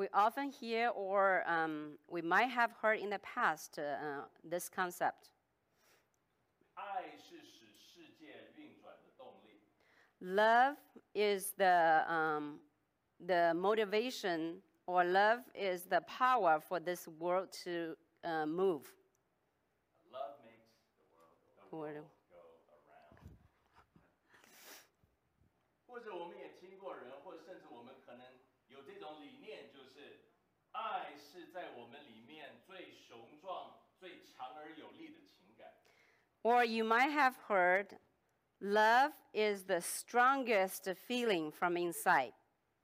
We often hear or we might have heard in the past this concept. 爱是使世界运转的动力。 Love is the motivation, or love is the power for this world to move. Love makes the world go around. 或者我们也听过人，或甚至我们可能有这种理念，就是爱是在我们里面最雄壮、最强而有力的情感。 Or you might have heard, love is the strongest feeling from inside.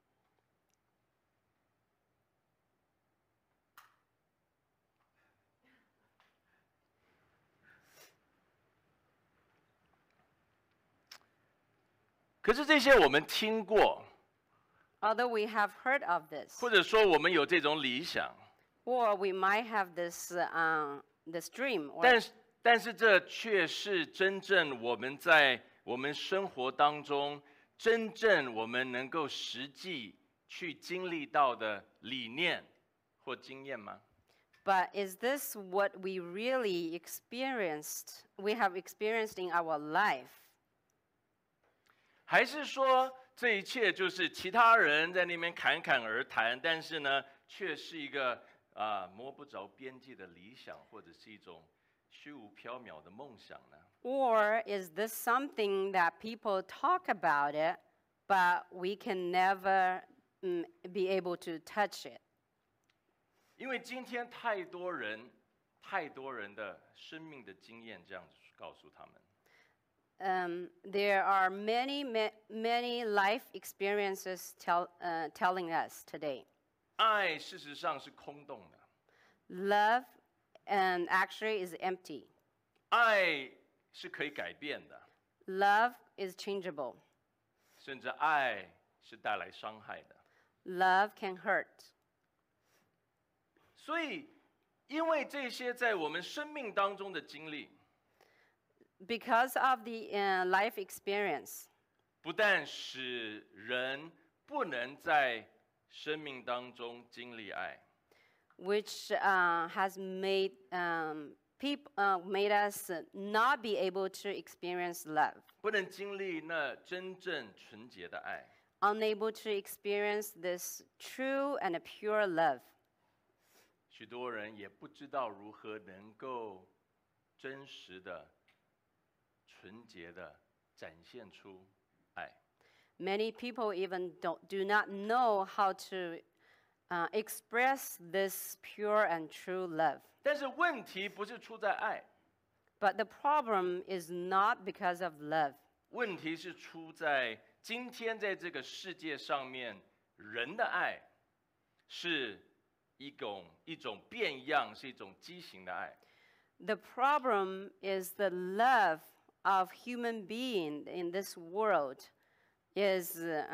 可是这些我们听过， Although we have heard of this, 或者说我们有这种理想， or we might have this dream, or 但是这却是真正我们在我们生活当中，真正我们能够实际去经历到的理念或经验吗？ but is this what we really experienced? We have experienced in our life, 还是说这一切就是其他人在那边侃侃而谈，但是呢，却是一个摸不着边际的理想，或者是一种虚无缥缈的梦想呢？ or is this something that people talk about it, but we can never be able to touch it? 因为今天太多人的生命的经验这样子告诉他们。 There are many life experiences telling us today. 爱事实上是空洞的， Love actually is empty. 爱是可以改变的， Love is changeable. 甚至爱是带来伤害的。 Love can hurt. 所以，因为这些在我们生命当中的经历， Because of the life experience, 不但使人不能在生命当中经历爱， which has made made us not be able to experience love, 不能经历那真正纯洁的爱， unable to experience this true and pure love. 许多人也不知道如何能够真实的、纯洁的展现出爱。 Many people even do not know how to express this pure and true love. 但是问题不是出在爱， But the problem is not because of love. 问题是出在今天在这个世界上面，人的爱是一种变样，是一种畸形的爱。 The problem is the love of human being in this world is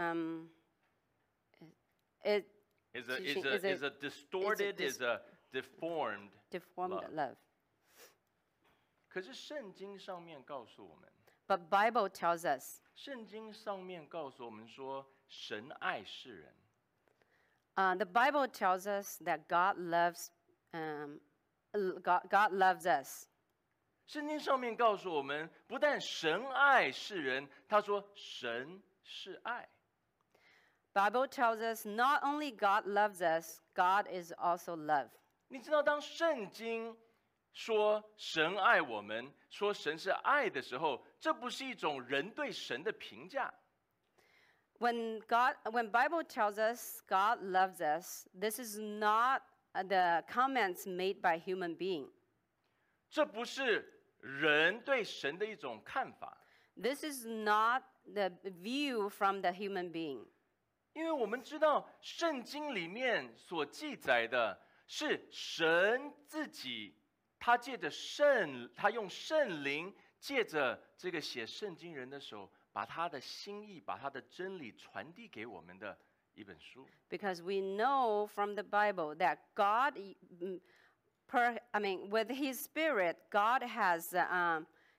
it is Is a distorted, is a deformed deformed love. love. 可是圣经上面告诉我们， But Bible tells us, 圣经上面告诉我们说，神爱世人， the Bible tells us that God loves God loves us. 圣经上面告诉我们，不但神爱世人，他说神是爱。 Bible tells us not only God loves us, God is also love. 你知道，当圣经说神爱我们，说神是爱的时候，这不是一种人对神的评价， When Bible tells us God loves us, this is not the comments made by human being. 这不是人对神的一种看法， This is not the view from the human being. 因为我们知道圣经里面所记载的是神自己，他用圣灵借着这个写圣经人的手，把他的心意、把他的真理传递给我们的一本书。 Because we know from the Bible that God, with His Spirit, God has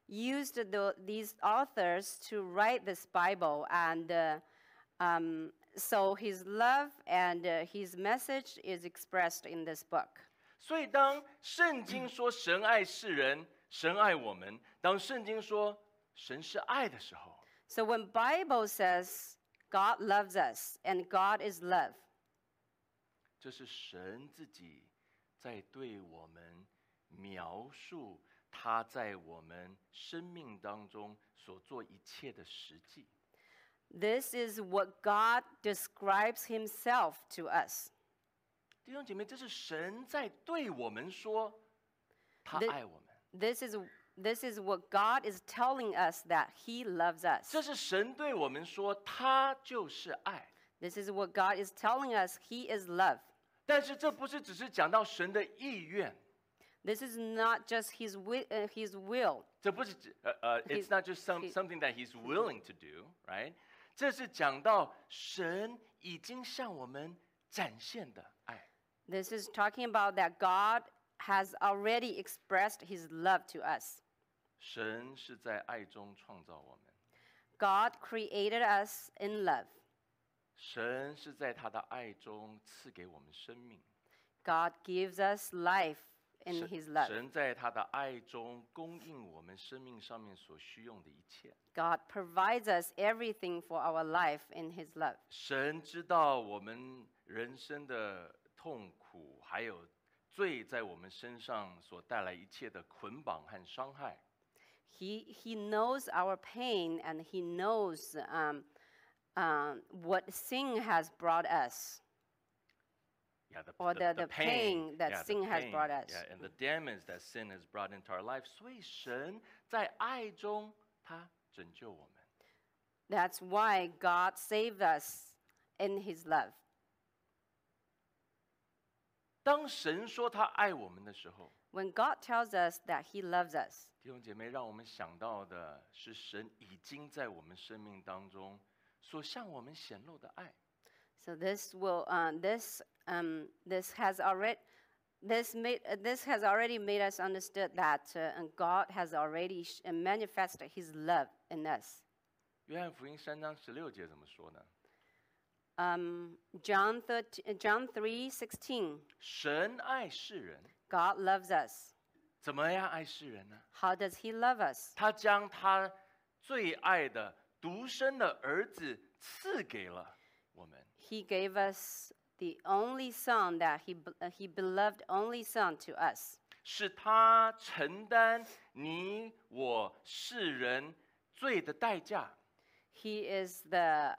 used these authors to write this Bible and So his love and his message is expressed in this book. 所以当圣经说神爱世人，神爱我们，当圣经说神是爱的时候， So when Bible says God loves us and God is love, 这是神自己在对我们描述他在我们生命当中所做一切的实际。 this is what God describes himself to us. 弟兄姐妹，这是神在对我们说，他 The- 爱我们。 This is what God is telling us that he loves us. 这是神对我们说，他就是爱。 This is what God is telling us he is love. 但是这不是只是讲到神的意愿， This is not just his will. 这不是it's not just something that he's willing to do, right？ 这是讲到神已经向我们展现的爱。 This is talking about that God has already expressed his love to us. 神是在爱中创造我们， God created us in love. 神是在他的爱中赐给我们生命， God gives us life in his love. 神在他的爱中供应我们生命上面所需用的一切。 God provides us everything for our life in his love. 神知道我们人生的痛苦，还有罪在我们身上所带来一切的捆绑和伤害。 He knows our pain and he knows what sin has brought us. Yeah, Or the pain that yeah, the sin has pain, brought us. yeah, and the damage that sin has brought into our life. 所以神在爱中，他拯救我们。 That's why God saved us in his love. 当神说他爱我们的时候， When God tells us that he loves us, 弟兄姐妹，让我们想到的是神已经在我们生命当中所向我们显露的爱。 so this has already made us understood that God has already manifested his love in us. 约翰福音3章16节怎么说呢？ John 3:16, 神爱世人， God loves us. 怎么样爱世人呢？ How does he love us? 他将他最爱的独生的儿子赐给了我们。 He gave us the only son that he beloved only son to us. 是他承担你我世人罪的代价。 He is the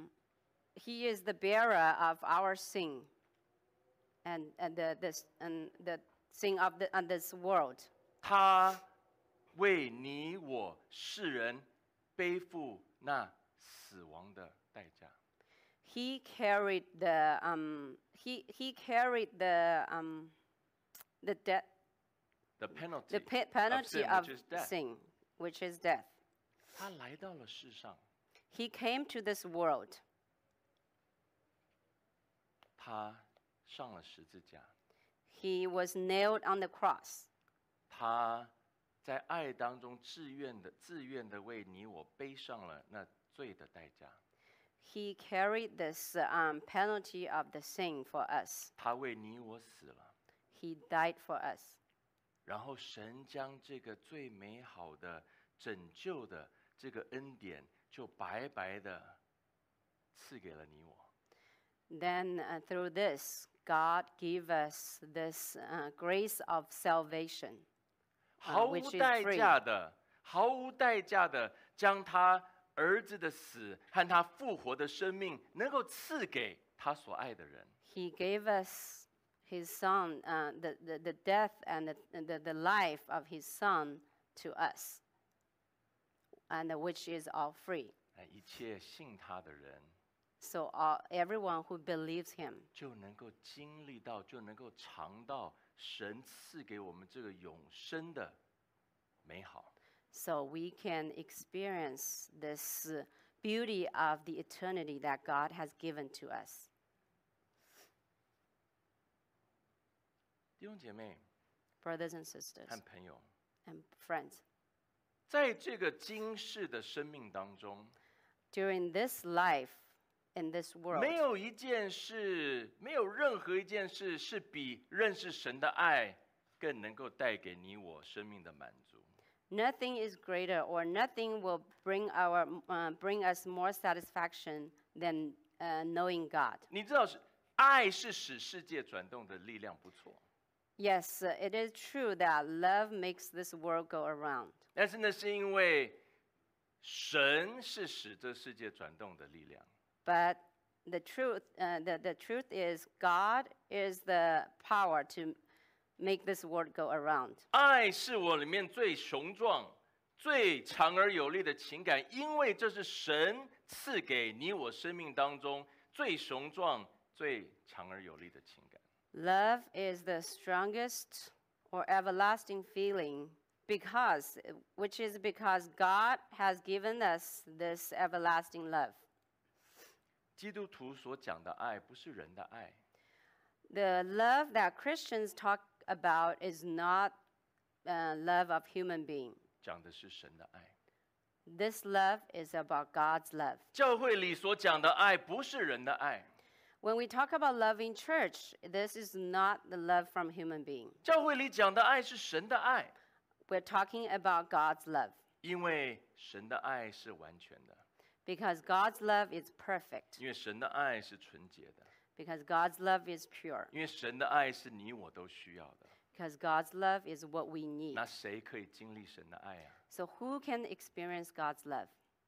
bearer of our sin and the sin of this world. 他为你我世人背负那死亡的代价。 He carried the death, The penalty, the penalty of of sin, which is death. sin, which is death. 他来到了世上， He came to this world. 他上了十字架， He was nailed on the cross. 他在爱当中自愿的为你我背上了那罪的代价。 He carried this penalty of the sin for us. 他为你我死了， He died for us. 然后神将这个最美好的拯救的这个恩典，就白白的赐给了你我。 Then through this, God gave us this grace of salvation, 毫无 which is 代 free. 价的，毫无代价的将他儿子的死和他复活的生命，能够赐给他所爱的人。 He gave us his son, the death and the life of his son to us, and which is all free. 一切信他的人 So everyone who believes him 就能够经历到，就能够尝到神赐给我们这个永生的美好。 so we can experience this beauty of the eternity that God has given to us. 弟兄姐妹 Brothers and sisters 和朋友， and friends, 在这个今世的生命当中， during this life, in this world. 没有一件事，没有任何一件事是比认识神的爱更能够带给你我生命的满足。 Nothing is greater, or nothing will bring us more satisfaction than knowing God. 你知道爱是使世界转动的力量，不错。 Yes, it is true that love makes this world go around. 但是呢，是因为神是使这世界转动的力量。 But the truth is, God is the power to make this world go around. 爱是我里面最雄壮、最强而有力的情感，因为这是神赐给你我生命当中最雄壮、最强而有力的情感。 Love is the strongest or everlasting feeling because God has given us this everlasting love. 基督徒所讲的爱不是人的爱， The love that Christians talk about is not love of human being. 讲的是神的爱。 This love is about God's love. 教会里所讲的爱不是人的爱， When we talk about love in church, this is not the love from human being. 教会里讲的爱是神的爱， We're talking about God's love 因为神的爱是完全的， because God's love is perfect, 因为神的爱是纯洁的， because God's love is pure, 因为神的爱是你我都需要的。 because God's love is what we need. 那谁可以经历神的爱啊？ So who can experience God's love?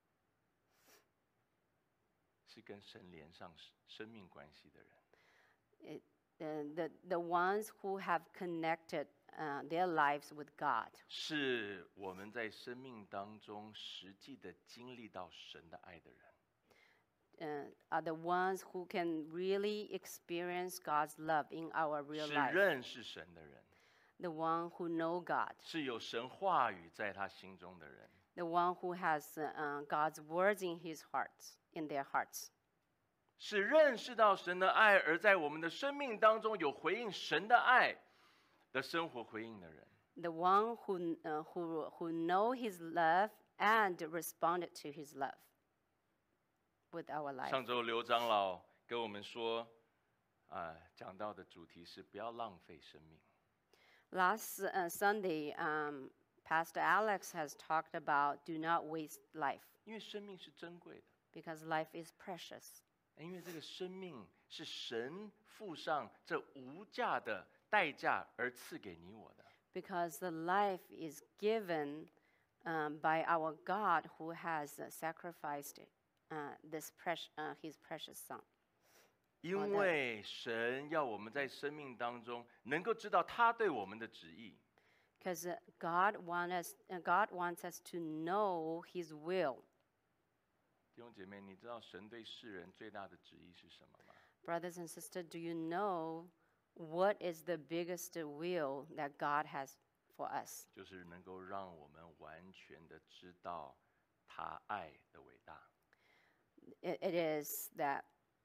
是跟神连上生命关系的人。 The ones who have connected their lives with God. 是我们在生命当中实际的经历到神的爱的人， Are the ones who can really experience God's love in our real 是 life. 认识神的人， The one who know God. 是有神话语在他心中的人， The one who has God's words in their hearts. 是认识到神的爱，而在我们的生命当中有回应神的爱的生活回应的人。 The one who know His love and responded to His love with our life. 上周刘长老跟我们说，讲到的主题是不要浪费生命。 Last Sunday, Pastor Alex has talked about do not waste life 因为生命是珍贵的， because life is precious. 因为这个生命是神付上这无价的代价而赐给你我的。 Because the life is given by our God who has sacrificed His precious Son. 因为神要我们在生命当中能够知道他对我们的旨意， Because God wants us to know His will. 弟兄姐妹，你知道神对世人最大的旨意是什么吗？ Brothers and sisters, do you know what is the biggest will that God has for us? 就是能够让我们完全的知道他爱的伟大。 It is that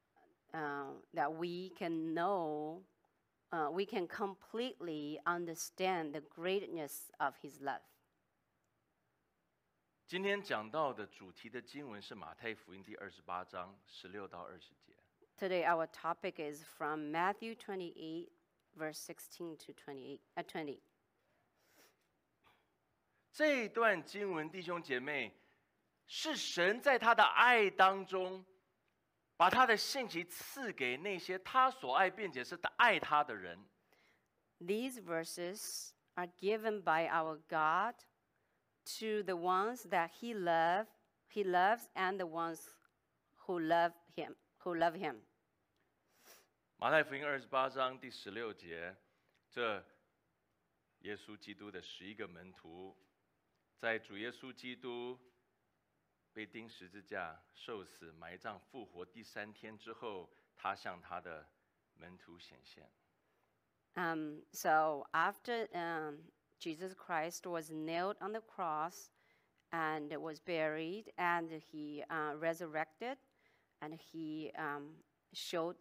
we can know, we can completely understand the greatness of His love. 今天讲到的主题的经文是马太福音第28章16到20节。 Today, our topic is from Matthew 28, verse 16 to 20. 这一段经文，弟兄姐妹，是神在他的爱当中，把他的信息赐给那些他所爱并且是爱他的人。 These verses are given by our God to the ones that He loves, and the ones who love Him. 马太福音28章第16节，这耶稣基督的11个门徒，在主耶稣基督被钉十字架、受死、埋葬、复活第3天之后，他向他的门徒显现。 So after Jesus Christ was nailed on the cross and was buried, and He resurrected, and He showed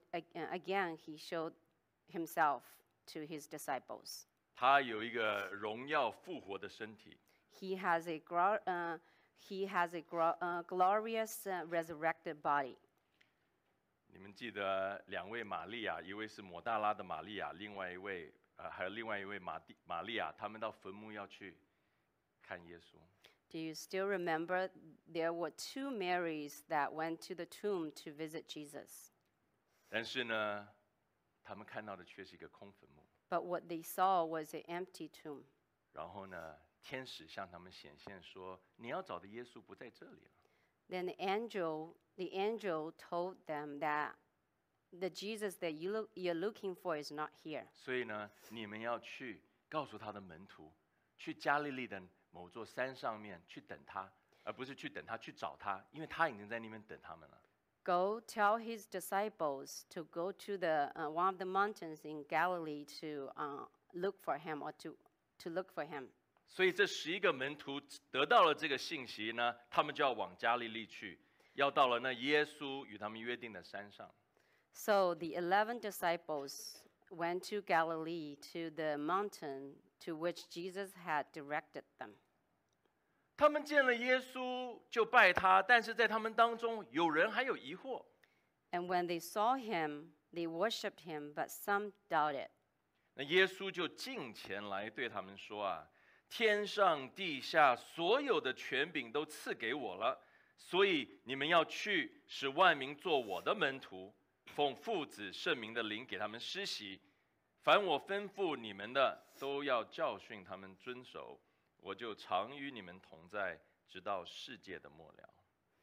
Himself to His disciples. 他有一个荣耀复活的身体， He has a glorious resurrected body. 你们记得两位玛利亚，一位是抹大拉的玛利亚，还有另外一位玛利亚，他们到坟墓要去看耶稣。 Do you still remember there were two Marys that went to the tomb to visit Jesus? 但是呢，他们看到的却是一个空坟墓。 But what they saw was an empty tomb. 然后呢，天使向他们显现说：“你要找的耶稣不在这里了。” Then the angel told them that the Jesus that you're looking for is not here. 所以呢，你们要去告诉他的门徒，去加利利的某座山上面去等他，而不是去等他，去找他，因为他已经在那边等他们了。 Go tell his disciples to go to the one of the mountains in Galilee to look for him or to look for him. 所以这11个门徒得到了这个信息呢，他们就要往加利利去，要到了那耶稣与他们约定的山上。 So the 11 disciples went to Galilee to the mountain to which Jesus had directed them. 他们见了耶稣就拜他，但是在他们当中有人还有疑惑。 And when they saw him, they worshipped him, but some doubted. 那耶稣就近前来对他们说啊，天上地下所有的权柄都赐给我了，所以你们要去，使万民做我的门徒，奉父子圣名的灵给他们施洗，凡我吩咐你们的，都要教训他们遵守，我就常与你们同在，直到世界的末了。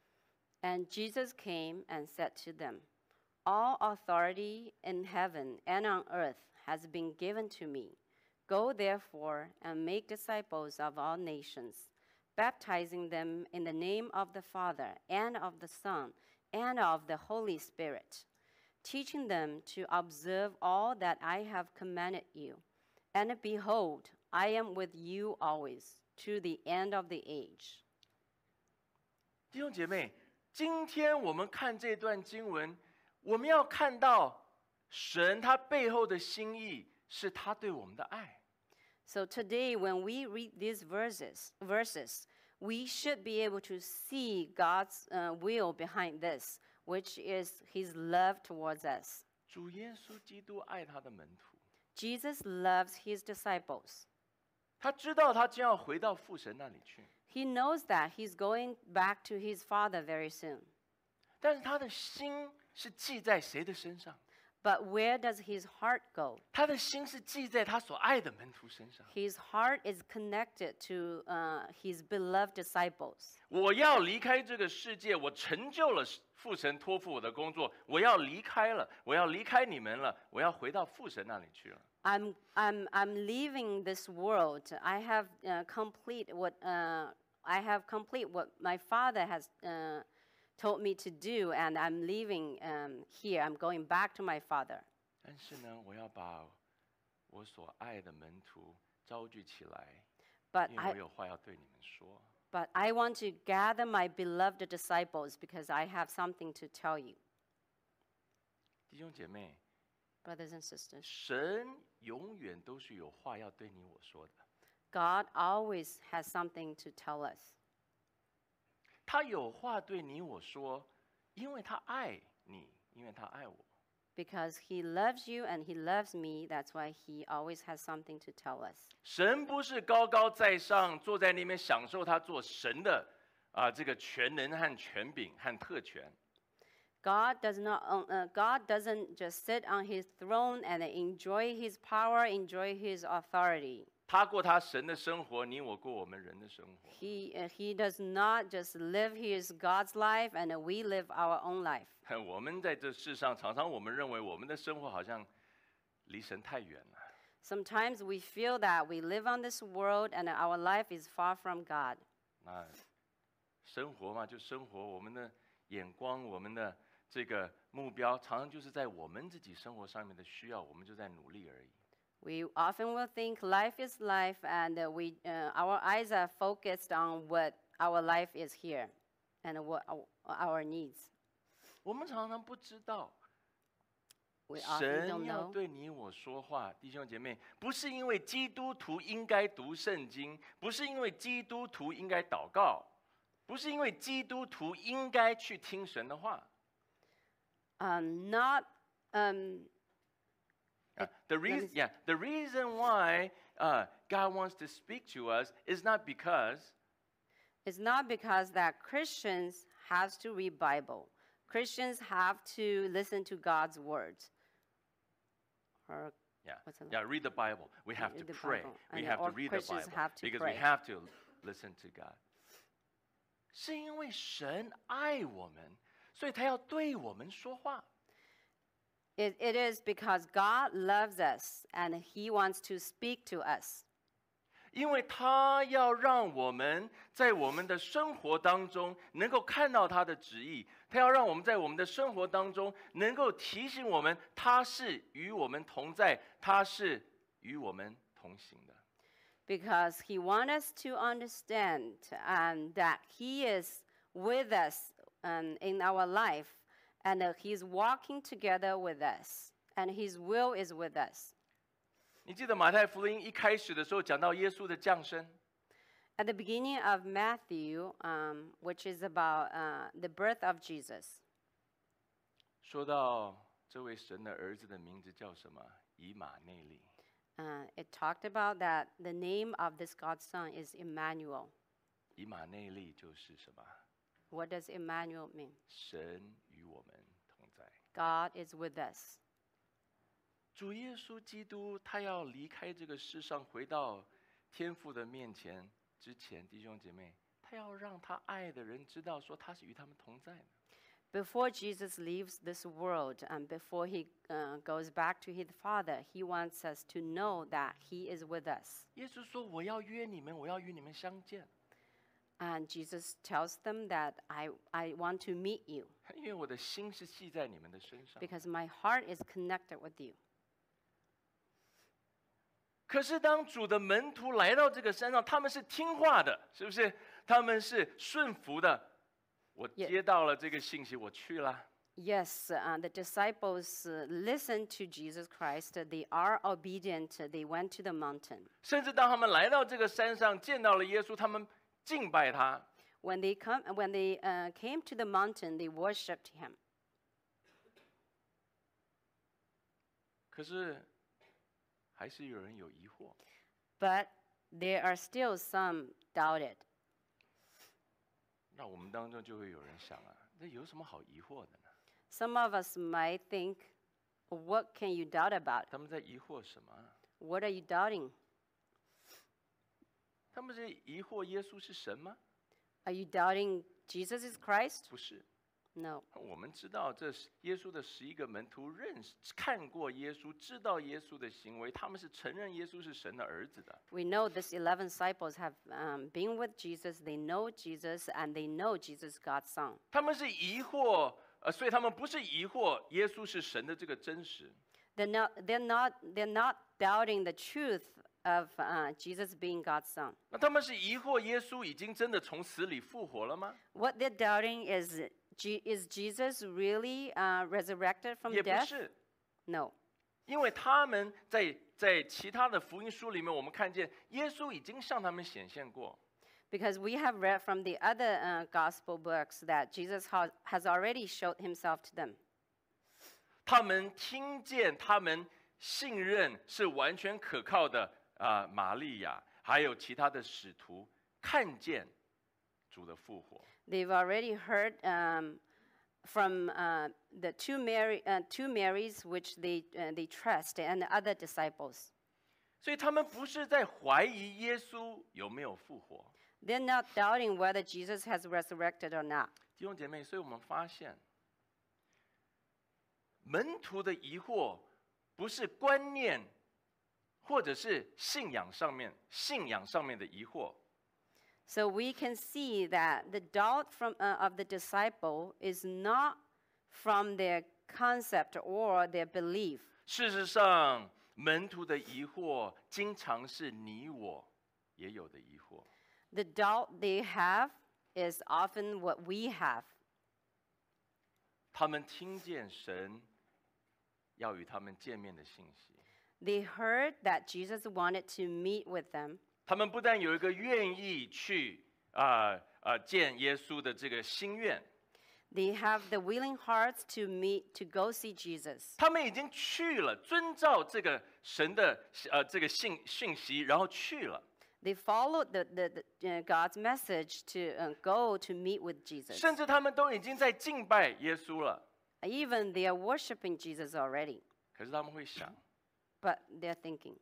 And Jesus came and said to them, All authority in heaven and on earth has been given to me. Go therefore and make disciples of all nations, baptizing them in the name of the Father and of the Son and of the Holy Spirit, teaching them to observe all that I have commanded you. And behold, I am with you always, to the end of the age. 弟兄姐妹，今天我们看这段经文，我们要看到神他背后的心意是他对我们的爱。 So today, when we read these verses, we should be able to see God's will behind this, which is His love towards us. 主耶稣基督爱他的门徒， Jesus loves His disciples. 他知道他将要回到父神那里去， He knows that He's going back to His Father very soon. 但是他的心是记在谁的身上？ But where does His heart go? 他的心是记在他所爱的门徒身上。 His heart is connected to His beloved disciples. 我要离开这个世界，我成就了父神托付我的工作，我要离开了，我要离开你们了，我要回到父神那里去了。 I'm leaving this world. I have complete what my Father has told me to do, and I'm leaving here. I'm going back to my Father. 但是呢，我要把我所爱的门徒招聚起来， But 因为我有话要对你们说。 I want to gather my beloved disciples because I have something to tell you, 弟兄姐妹， brothers and sisters. 神永远都是有话要对你我说的。 God always has something to tell us. 他有话对你我说，因为他爱你，因为他爱我。 Because He loves you and He loves me, that's why He always has something to tell us. 神不是高高在上，坐在那边享受他做神的这个全能和权柄和特权。 God doesn't just sit on His throne and enjoy His power, enjoy His authority. 他过他神的生活，你我过我们人的生活。 He does not just live His God's life and we live our own life. 我们在这世上，常常我们认为我们的生活好像离神太远了。 Sometimes we feel that we live on this world and our life is far from God. 那生活嘛，就生活，我们的眼光，我们的这个目标，常常就是在我们自己生活上面的需要，我们就在努力而已。 We often will think life is life, and our eyes are focused on what our life is here and what our needs. 我们常常不知道， We often 神 don't 要 know. 对你我说话，弟兄姐妹，不是因为基督徒应该读圣经，不是因为基督徒应该祷告，不是因为基督徒应该去听神的话。 Not The me reason, yeah, the reason why God wants to speak to us is not because it's not because that Christians have to read Bible. Christians have to listen to God's words. Or yeah, what's it yeah, read the Bible. We have to Read the pray. Bible. We And have to all read the Christians Bible have to because pray. we have to listen to God. 是因为神爱我们，所以他要对我们说话。 It is because God loves us and He wants to speak to us. 因为他要让我们在我们的生活当中能够看到他的旨意，他要让我们在我们的生活当中能够提醒我们，他是与我们同在，他是与我们同行的。 Because He wants us to understand that He is with us in our life and He's walking together with us and His will is with us. 你记得马太福音一开始的时候讲到耶稣的降生， At the beginning of Matthew, which is about the birth of Jesus, 说到这位神的儿子的名字叫什么？以马内利。 it talked about that the name of this God's Son is Emmanuel. 以马内利就是什么？ What does Emmanuel mean? 神与我们同在。 God is with us. 主耶稣基督，他要离开这个世上，回到天父的面前之前，弟兄姐妹，他要让他爱的人知道，说他是与他们同在的。 Before Jesus leaves this world and before He goes back to His Father, He wants us to know that He is with us. 耶稣说：“我要约你们，我要与你们相见， And Jesus tells them that I want to meet you 因为我的心是系在你们的身上。” because my heart is connected with you. 可是当主的门徒来到这个山上，他们是听话的，是不是？他们是顺服的。我接到了这个信息，我去了。 Yes, the disciples listened to Jesus Christ. They are obedient. They went to the mountain. 甚至当他们来到这个山上，见到了耶稣，他们敬拜他。 When they came to the mountain, they worshipped Him. 可是还是有人有疑惑。 But there are still some doubted. 那我们当中就会有人想啊，这有什么好疑惑的呢？ Some of us might think, what can you doubt about? 他们在疑惑什么啊？ What are you doubting? 他们是疑惑耶稣是神吗？ Are you doubting Jesus is Christ? 不是。 No. 我们知道，这是耶稣的11个门徒看过耶稣，知道耶稣的行为，他们是承认耶稣是神的儿子的。 We know these 11 disciples have been with Jesus. They know Jesus, and they know Jesus, God's Son. 他们是疑惑，所以他们不是疑惑耶稣是神的这个真实。 They're not doubting the truth of Jesus being God's Son. 那他们是疑惑耶稣已经真的从死里复活了吗？ What they're doubting is Jesus really resurrected from 也不 death? 是， No. 因为他们在其他的福音书里面，我们看见耶稣已经向他们显现过。 Because we have read from the other gospel books that Jesus has already showed himself to them. 他们听见，他们信任是完全可靠的玛利亚，还有其他的使徒看见主的复活。 They've already heard from the two Marys which they trust and other disciples. 所以他们不是在怀疑耶稣有没有复活。 They're not doubting whether Jesus has resurrected or not. 弟兄姐妹，所以我们发现，门徒的疑惑不是观念，或者是信仰上面的疑惑。 So we can see that the doubt of the disciple is not from their concept or their belief. 事实上，门徒的疑惑经常是你我也有的疑惑。 The doubt they have is often what we have. 他们听见神要与他们见面的信息， They heard that Jesus wanted to meet with them. 他们不但有一个愿意去见耶稣的这个心愿， They have the willing hearts to go see Jesus. 他们已经去了，遵照这个神的这个讯息，然后去了。 They followed God's message to go to meet with Jesus. 甚至他们都已经在敬拜耶稣了。 Even they are worshiping Jesus already. 可是他们会想， But they're thinking,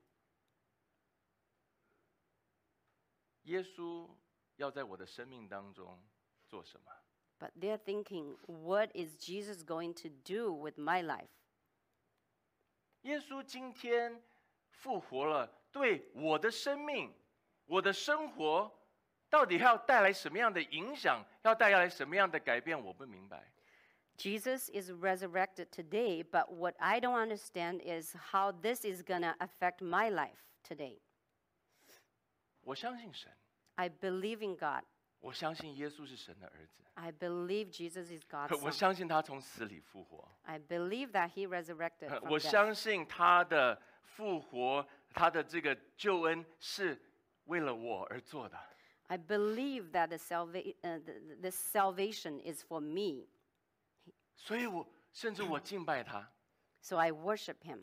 耶稣要在我的生命当中做什么？ but they're thinking, what is Jesus going to do with my life? 耶稣今天复活了，对我的生命、我的生活，到底要带来什么样的影响？要带来什么样的改变？我不明白。 Jesus is resurrected today, but what I don't understand is how this is going to affect my life today. 我相信神， I believe in God. 我相信耶稣是神的儿子， I believe Jesus is God's 我 son. 相信他从死里复活， I believe that he resurrected from 我 death. 相信他的复活，他的这个救恩是为了我而做的。 I believe that the salvation is for me. 所以甚至我敬拜他， So I worship him.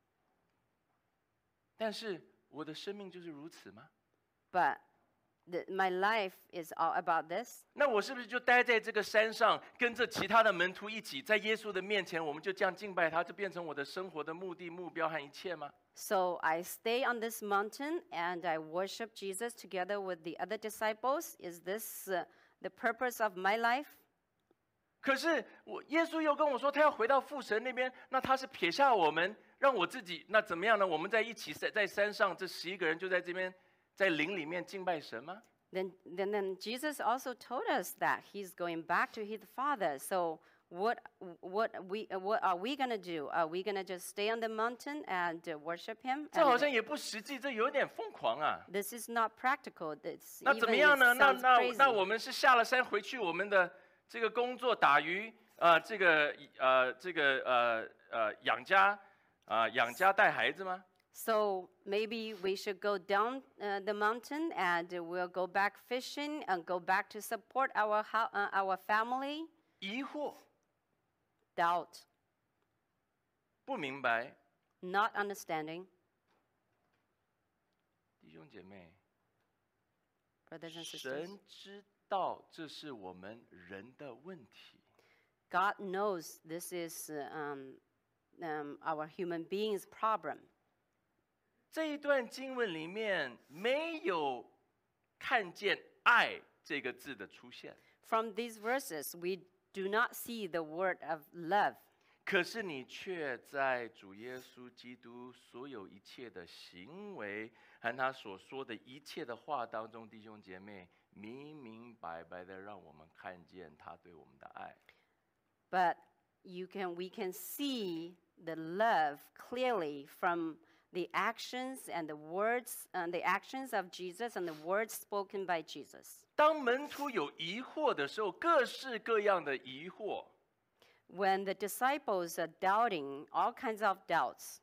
但是我的生命就是如此吗？ But my life is all about this. 那我是不是就待在这个山上，跟着其他的门徒一起，在耶稣的面前，我们就这样敬拜他，就变成我的生活的目的、目标和一切吗？ So I stay on this mountain and I worship Jesus together with the other disciples. Is this the purpose of my life? 可是耶稣又跟我说，他要回到父神那边，那他是撇下我们，让我自己，那怎么样呢？我们在一起在山上，这11个人就在这边，在灵里面敬拜神吗？ Then Jesus also told us that he's going back to his Father. So what are we going to do? Are we going to just stay on the mountain and worship him? 这好像也不实际，这有点疯狂啊。 This is not practical. It's 那怎 even 么 it 样呢？ sounds 那 crazy. 我们是下了山回去我们的这个工作打鱼，养家带孩子吗？ So maybe we should go down the mountain and we'll go back fishing and go back to support our family. 疑惑， Doubt, 不明白， not understanding. 弟兄姐妹， Brothers and sisters, 神知道这是我们人的问题。 God knows this is our human beings' problem. 这一段经文里面没有看见“爱”这个字的出现， From these verses, we do not see the word of love. 可是你却在主耶稣基督所有一切的行为和他所说的一切的话当中，弟兄姐妹明明白白的让我们看见他对我们的爱。 But we can see the love clearly from the actions and the words and the actions of Jesus and the words spoken by Jesus. 当门徒有疑惑的时候，各式各样的疑惑， When the disciples are doubting all kinds of doubts,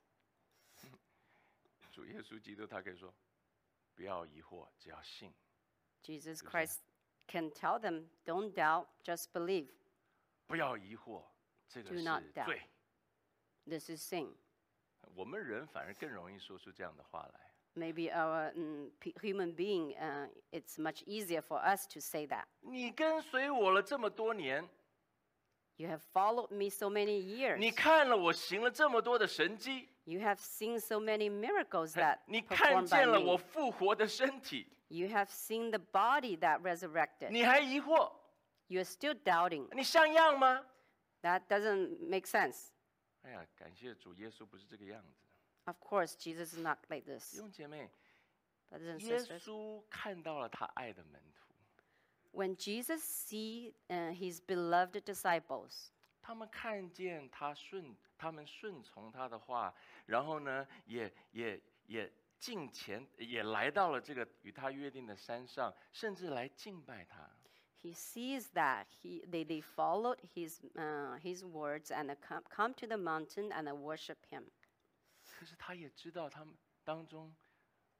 主耶稣基督他可以说：“不要疑惑，只要信。 Jesus 是不是？ Christ can tell them, don't doubt, just believe. 不要疑惑，这个 Do 是 not doubt. 罪。 This is sin. 我们人反而更容易说出这样的话来。 Maybe our human being, it's much easier for us to say that. 你跟随我了这么多年， You have followed me so many years. 你看了我行了这么多的神迹， You have seen so many miracles that 你看 performed 见 by 了我 me. 复活的身体， You have seen the body that resurrected. 你还疑惑？ You're still doubting. 你像样吗？ That doesn't make sense. 哎呀，感谢主，耶稣不是这个样子。 Of course, Jesus is not like 弟 this. 兄姐妹， Brothers and 耶 sisters, 稣看到了他爱的门徒， when Jesus see his beloved disciples, 他们看见他们顺从他的话，然后呢，也敬前，也来到了这个与他约定的山上，甚至来敬拜他。 he sees that they followed his words and come to the mountain and worship him. 可是他也知道他们当中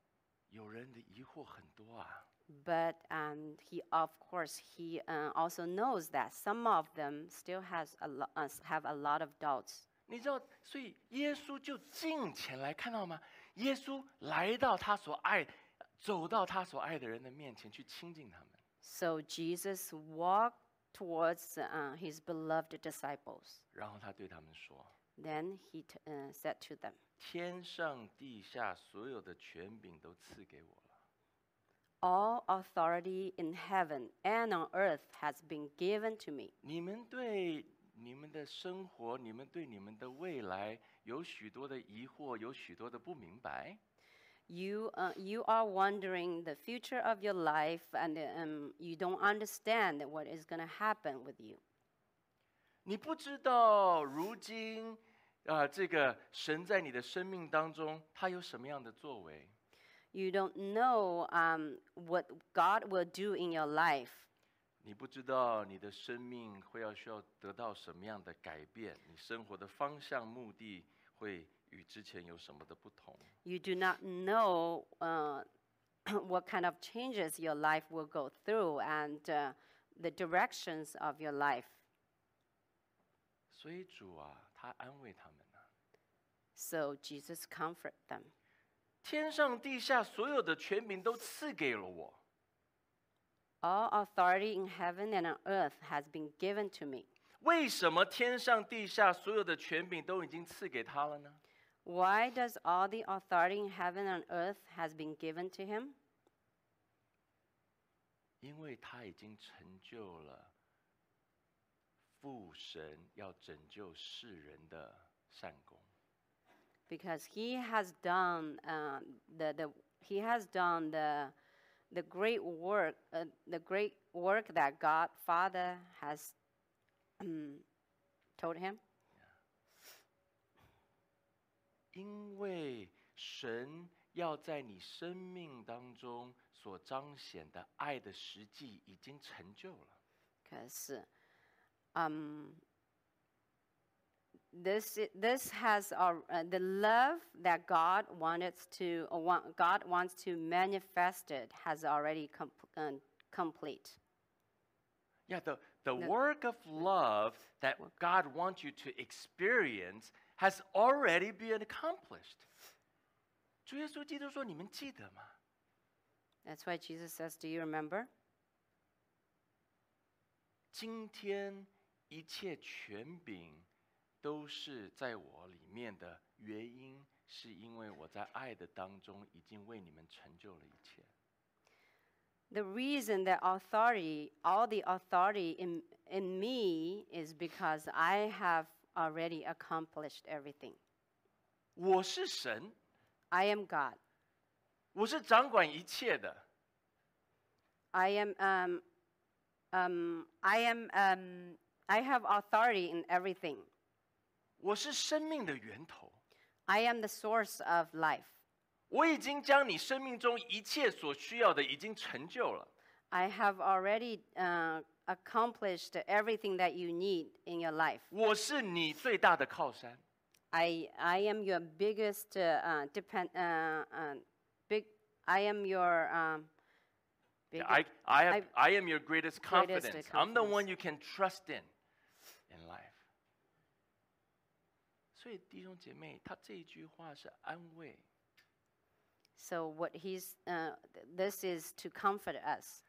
有人的疑惑很多啊。 But he, of course, he also knows that some of them still have a lot of doubts. 你知道，所以耶稣就近前来，看到吗？耶稣来到他所爱，走到他所爱的人的面前去亲近他们。 So Jesus walked towards his beloved disciples. 然后他对他们说 Then he said to them,：“ 天上地下所有的权柄都赐给我了。 All authority in heaven and on earth has been given to me. 你们对你们的生活，你们对你们的未来有许多的疑惑，有许多的不明白。 You are wondering the future of your life, and you don't understand what is going to happen with you. 你不知道如今这个神在你的生命当中，他有什么样的作为？ You don't know what God will do in your life. 你不知道你的生命需要得到什么样的改变？你生活的方向、目的会与之前有什么的不同？ You do not know what kind of changes your life will go through and the directions of your life. 所以主啊，他安慰他们啊。 So Jesus comforted them. 天上地下所有的权柄都赐给了我。 All authority in heaven and on earth has been given to me. 为什么天上地下所有的权柄都已经赐给他了呢？ Why does all the authority in heaven and earth has been given to him? 因为他已经成就了父神要拯救世人的善功。 Because he has done the great work that God Father has told him. 因为神要在你生命当中所彰显的爱的实际已经成就了。 Because this has the love that God wants to manifest it has already complete. Yeah, the work of love that God wants you to experience has already been accomplished. 主耶稣基督说：“你们记得吗？ That's why Jesus says, "Do you remember?" 今天一切权柄都是在我里面的原因，是因为我在爱的当中已经为你们成就了一切。 The reason that all the authority in me is because I have already accomplished everything. 我是神， I am God. 我是掌管一切的。 I have authority in everything. 我是生命的源头。 I am the source of life. 我已经将你生命中一切所需要的已经成就了。 I have already accomplished everything that you need in your life. 我是你最大的靠山。 I am your biggest I am your I am your greatest confidence. I'm the one you can trust in life. 所以弟兄姐妹，他这一句话是安慰。 So what this is to comfort us.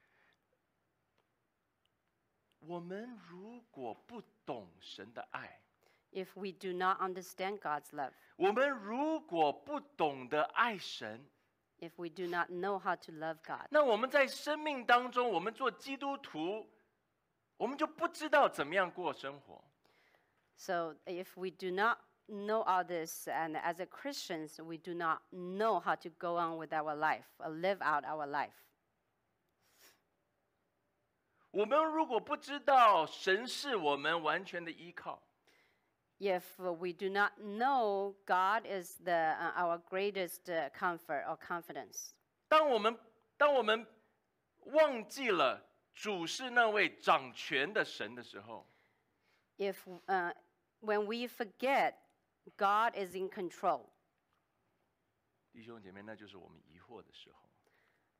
我们如果不懂神的爱， If we do not understand God's love, 我们如果不懂得爱神， if we do not know how to love God, 那我们在生命当中，我们做基督徒，我们就不知道怎么样过生活。 so if we do not know all this, and as a Christians, we do not know how to go on with our life, or live out our life. 我们如果不知道神是我们完全的依靠， If we do not know God is our greatest comfort or confidence, 当我们忘记了主是那位掌权的神的时候， when we forget God is in control, 弟兄姐妹，那就是我们疑惑的时候。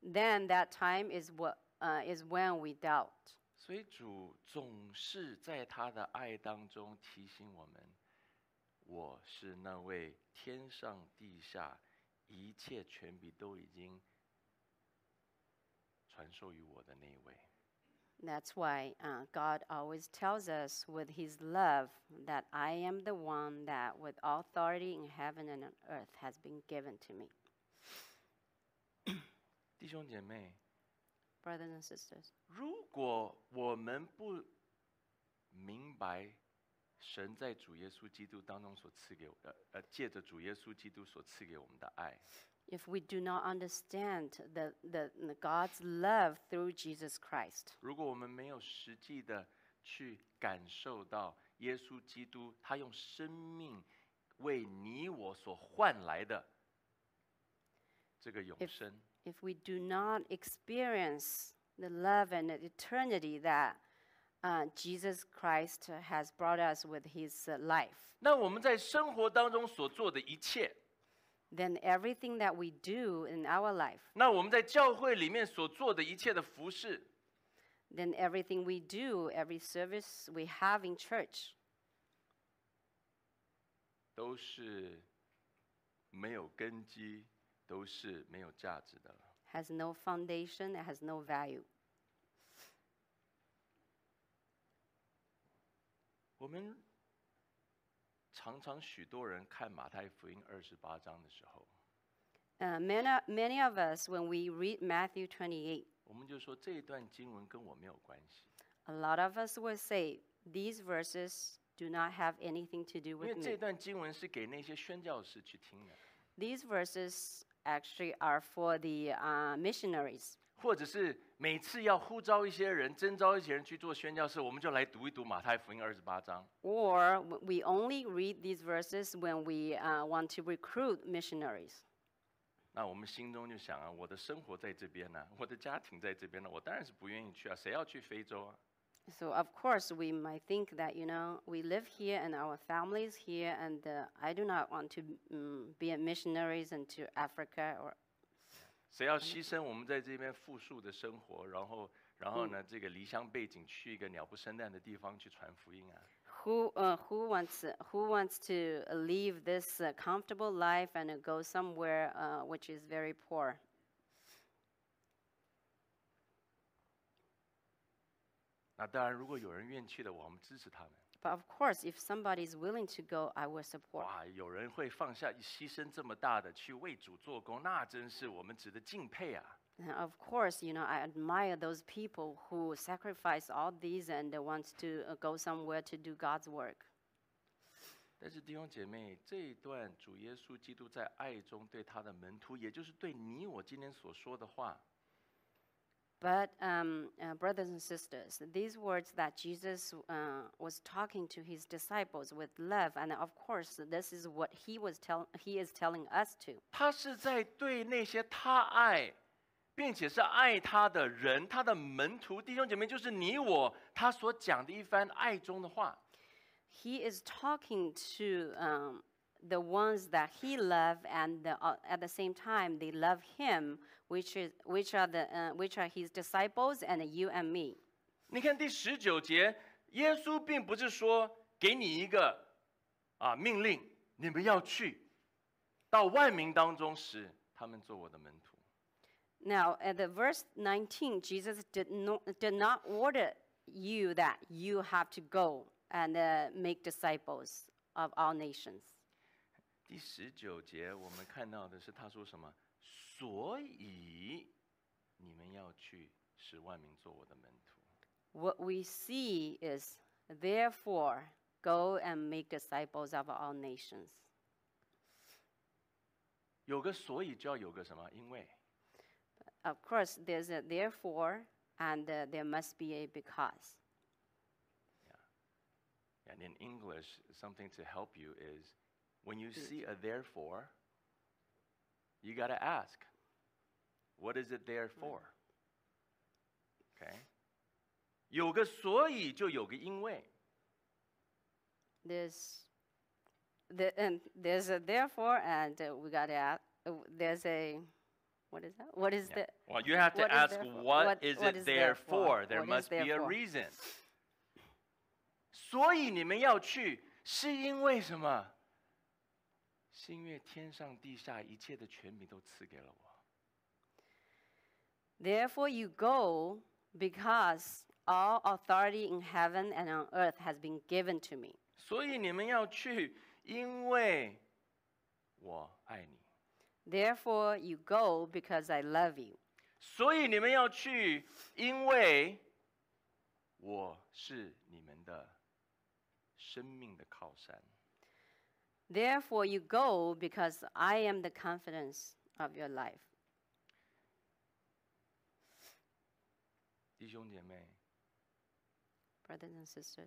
then that time is when we doubt. 所以主总是在他的爱当中提醒我们，我是那位天上地下一切权柄都已经传授于我的那一位。 That's why God always tells us with His love that I am the one that with authority in heaven and on earth has been given to me. 弟兄姐妹， Brothers and sisters, 如果我们不明白神在主耶稣基督当中所赐给我的，借着主耶稣基督所赐给我们的爱， if we do not understand the God's love through Jesus Christ, 如果我们没有实际的去感受到耶稣基督他用生命为你我所换来的这个永生， if we do not experience the love and the eternity that Jesus Christ has brought us with His life, 那我们在生活当中所做的一切， then everything that we do in our life, 那我们在教会里面所做的一切的服事， then everything we do, every service we have in church, 都是没有根基，都是没有价值的。 has no foundation, it has no value. 我们常常许多人看马太福音28章的时候， Many of us, when we read Matthew 28, 我们就说这一段经文跟我没有关系， a lot of us will say, these verses do not have anything to do 因为 with 这 me. 段经文是给那些宣教士去听的， These verses actually are for the missionaries. 或者是每次要呼召一些人、征召一些人去做宣教士，我们就来读一读马太福音28章。 Or we only read these verses when we want to recruit missionaries. 那我们心中就想啊，我的生活在这边呢、我的家庭在这边呢，我当然是不愿意去啊，谁要去非洲啊？ So of course we might think that, we live here and our family is here, and I do not want to be missionaries into Africa or 谁要牺牲我们在这边富庶的生活，然后呢，这个离乡背井去一个鸟不生蛋的地方去传福音啊？ who wants to leave this comfortable life and go somewhere which is very poor. 那当然，如果有人愿意去的，我们支持他们。 But of course, if somebody is willing to go, I will support. 哇，有人会放下牺牲这么大的去为主做工，那真是我们值得敬佩啊！ And of course, I admire those people who sacrifice all these and wants to go somewhere to do God's work. 但是弟兄姐妹，这一段主耶稣基督在爱中对他的门徒，也就是对你我今天所说的话， But brothers and sisters, these words that Jesus was talking to his disciples with love, and of course, this is what he is telling us to. 他是在对那些他爱，并且是爱他的人，他的门徒弟兄姐妹，就是你我，他所讲的一番爱中的话。 He is talking to the ones that he loved, and at the same time, they love him, which are his disciples, and you and me. 你看第19节，耶稣并不是说给你一个命令，你们要去到万民当中使他们做我的门徒。 Now, at the verse 19, Jesus did not order you that you have to go and make disciples of all nations. 第19节我们看到的是他说什么？所以你们要去使万民做我的门徒。 What we see is, therefore, go and make disciples of all nations. 有个所以就要有个什么？因为。 Of course, there's a therefore, and there must be a because. And in English, something to help you is when you see a therefore, you got to ask, what is it there for? Okay? 有个所以就有个因为。 There's a therefore, and we got to ask. There's a What is that? What is Yeah. the Well, you have to what is ask, there for? what is what it is there there for? for? There What is must be there a for? reason. 所以你们要去，是因为什么？是因为天上地下一切的权柄都赐给了我。 Therefore you go, because all authority in heaven and on earth has been given to me. 所以你们要去，因为我爱你。 Therefore you go, because I love you. 所以你们要去，因为我是你们的生命的靠山。 Therefore you go, because I am the confidence of your life. 弟兄姐妹， Brothers and sisters,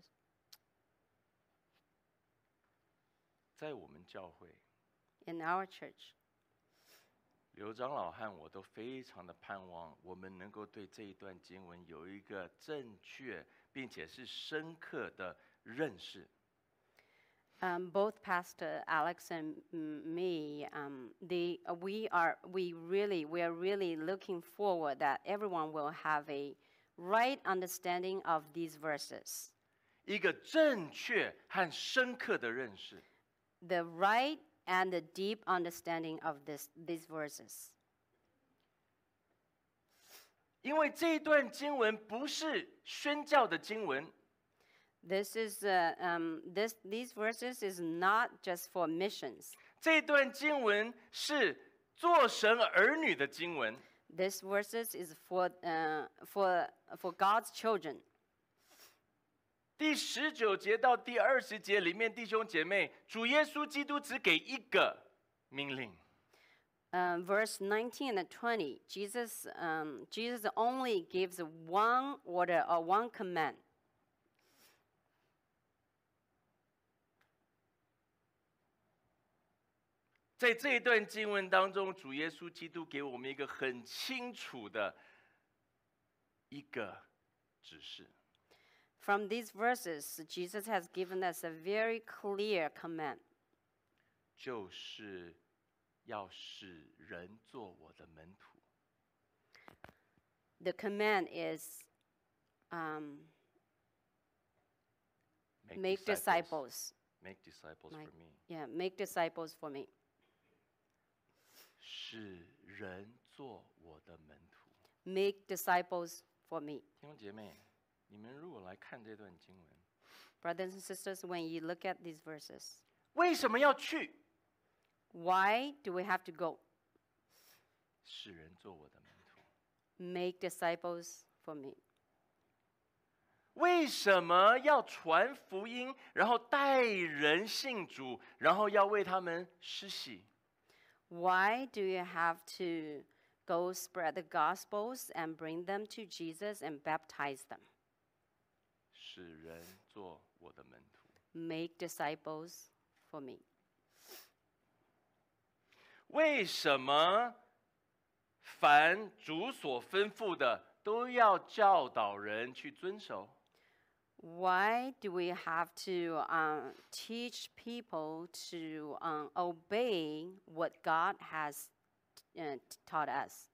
在我们教会， in our church, 刘长老和我都非常的盼望，我们能够对这一段经文有一个正确并且是深刻的认识。 both Pastor Alex and me, we are really looking forward that everyone will have a right understanding of these verses. 一个正确和深刻的认识。 The right and the deep understanding of these verses. 因为这一段经文不是宣教的经文， These verses is not just for missions. 这一段经文是做神儿女的经文。 This verses is for God's children. 第19节到第20节里面，弟兄姐妹，主耶稣基督只给一个命令， Verse 19 and 20, Jesus only gives one order or one command. 在这一段经文当中，主耶稣基督给我们一个很清楚的一个指示， From these verses, Jesus has given us a very clear command. 就是要使人做我的门徒。 The command is make disciples. Make disciples Make- for me. Yeah, make disciples for me. 使人做我的门徒。 Make disciples for me. 弟兄姐妹，你们如果来看这段经文， Brothers and sisters, when you look at these verses, 为什么要去？ why do we have to go? 使人做我的门徒。 Make disciples for me. 为什么要传福音，然后带人信主，然后要为他们施洗？ Why do you have to go spread the gospels and bring them to Jesus and baptize them? 使人做我的门徒。 Make disciples for me. 为什么凡主所吩咐的，都要教导人去遵守？ Why do we have to teach people to obey what God has taught us?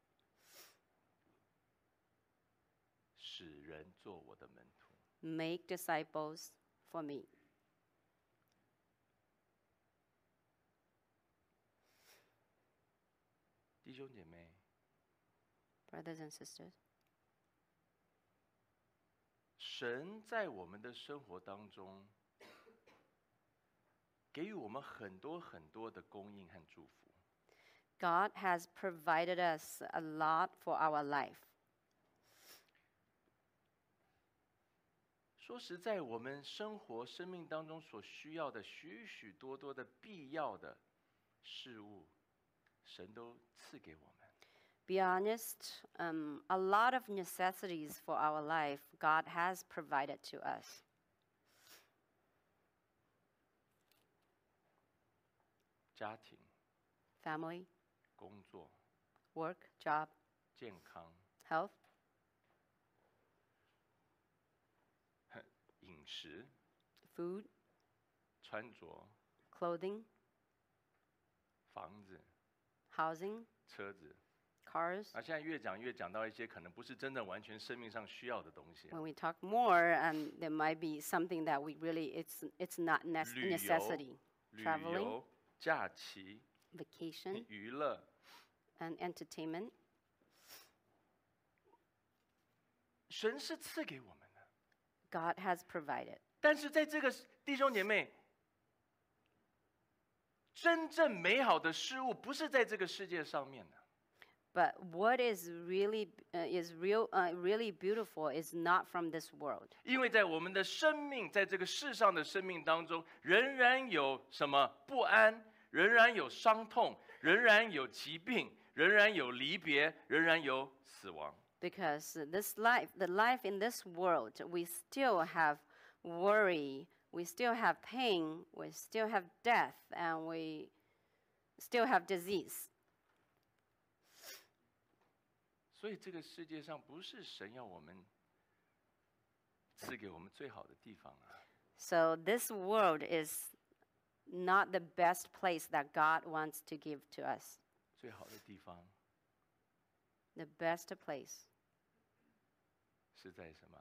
使人做我的门徒。 Make disciples for me. 弟兄姐妹， Brothers and sisters, 神在我们的生活当中，给予我们很多很多的供应和祝福。 God has provided us a lot for our life. 说实在，我们生活生命当中所需要的许许多多的必要的事物，神都赐给我们。 Be honest, a lot of necessities for our life God has provided to us. 家庭、 Family, 工作、 work, job, 健康、 health, 饮食、 food, 穿着、 clothing, 房子、 housing, 车子， cars. 现在越讲到一些可能不是真正完全生命上需要的东西。 When we talk more, there might be something that we really, it's not 旅游 necessity. 旅 Traveling, 游、假期、 vacation, 娱乐， and entertainment. 神是赐给我们的。 God has provided. 但是在这个弟兄姐妹，真正美好的事物不是在这个世界上面的。 But what is really really beautiful is not from this world. 因为在我们的生命，在这个世上的生命当中，仍然有什么不安，仍然有伤痛，仍然有疾病，仍然有离别，仍然有死亡。 Because the life in this world, we still have worry, we still have pain, we still have death, and we still have disease. 所以这个世界上不是神要我们赐给我们最好的地方啊。 So this world is not the best place that God wants to give to us. 最好的地方 The best place, 是在什么？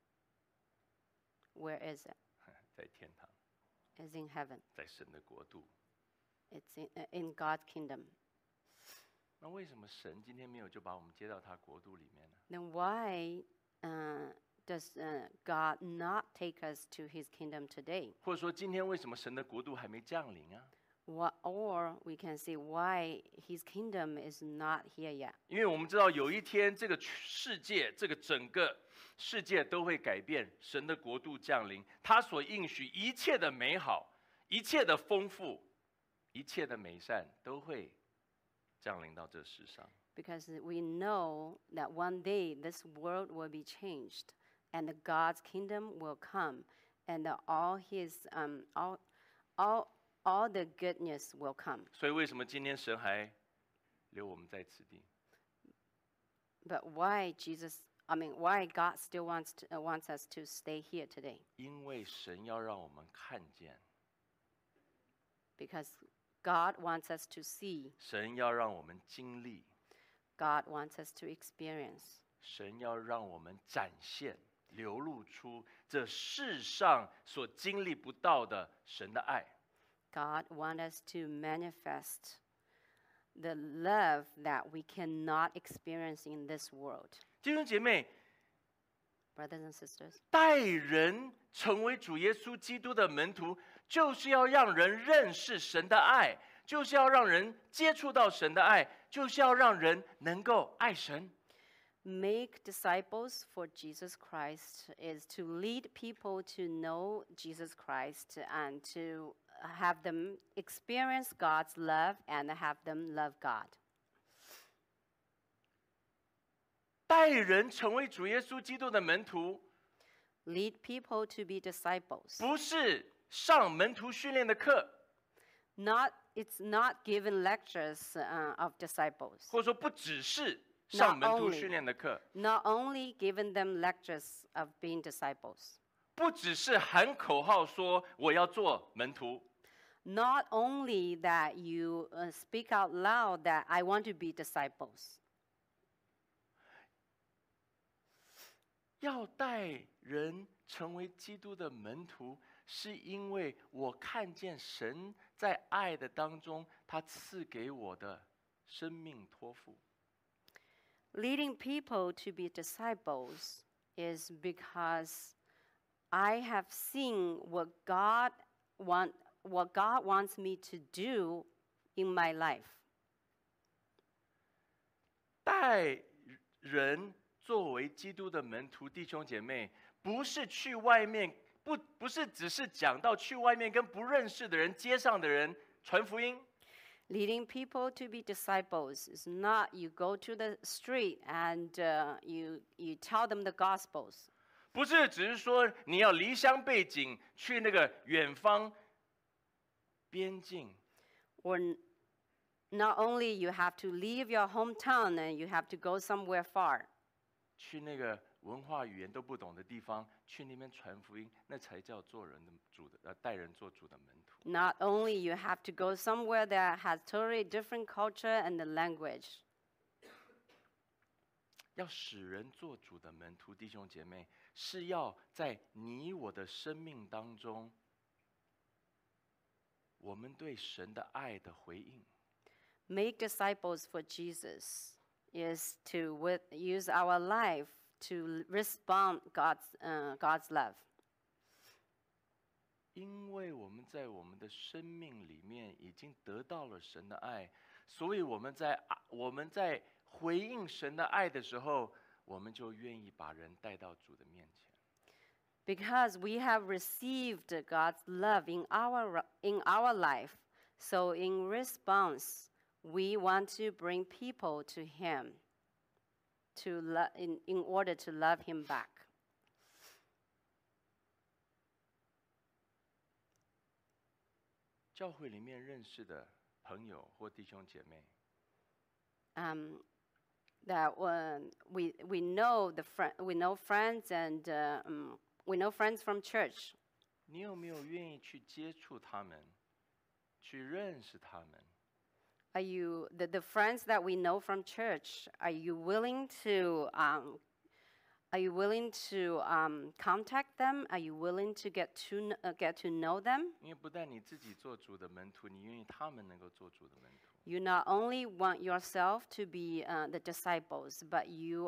where is it? 在天堂， Is in heaven. 在神的国度。 It's in God's kingdom. 那为什么神今天没有就把我们接到他国度里面呢？ Then why does God not take us to his kingdom today? 或者说，今天为什么神的国度还没降临啊？ Or we can see why his kingdom is not here yet. 因为我们知道有一天这个世界，这个整个世界都会改变，神的国度降临，他所应许一切的美好、一切的丰富、一切的美善都会降临到这世上。 Because we know that one day this world will be changed and God's kingdom will come and all his all the goodness will come. 所以为什么今天神还留我们在此地？ But why why God still wants us to stay here today? 因为神要让我们看见， Because God wants us to see, 神要让我们经历， God wants us to experience, 神要让我们展现、流露出这世上所经历不到的神的爱。 God wants us to manifest the love that we cannot experience in this world. 弟兄姐妹， Brothers and sisters, 带人成为主耶稣基督的门徒，就是要让人认识神的爱，就是要让人接触到神的爱，就是要让人能够爱神。 make disciples for Jesus Christ is to lead people to know Jesus Christ and to have them experience God's love and have them love God. 带人成为主耶稣基督的门徒， Lead people to be disciples. 不是上门徒训练的课， It's not giving lectures of disciples. 或者说不只是上门徒训练的课， Not only giving them lectures of being disciples. 不只是喊口号说我要做门徒， Not only that you speak out loud that I want to be disciples. 要带人成为基督的门徒，是因为我看见神在爱的当中，他赐给我的生命托付。 Leading people to be disciples is because I have seen what God wants me to do in my life. 带人作为基督的门徒，弟兄姐妹，不是去外面，不是只是讲到去外面跟不认识的人、街上的人传福音。 Leading people to be disciples is not you go to the street and you tell them the gospels. 不是只是说你要离乡背井去那个远方边境， Or not only you have to leave your hometown and you have to go somewhere far. 去那个文化语言都不懂的地方，去那边传福音，那才叫做人的主的带人做主的门徒。 Not only you have to go somewhere that has totally different culture and the language. 要使人做主的门徒，弟兄姐妹，是要在你我的生命当中，我们对神的爱的回应。 Make disciples for Jesus is to use our life to respond God's love. 因为我们在我们的生命里面已经得到了神的爱，所以我们在回应神的爱的时候，我们就愿意把人带到主的面前。 Because we have received God's love in our life, so in response, we want to bring people to Him in order to love Him back. 教会里面认识的朋友或弟兄姐妹， That we know friends and we know friends from church. 你有没有愿意去接触他们，去认识他们？ Are you the friends that we know from church? Are you willing to contact them? Are you willing to get to know them? 因为不但你自己做主的门徒，你愿意他们能够做主的门徒。 You not only want yourself to be the disciples, but you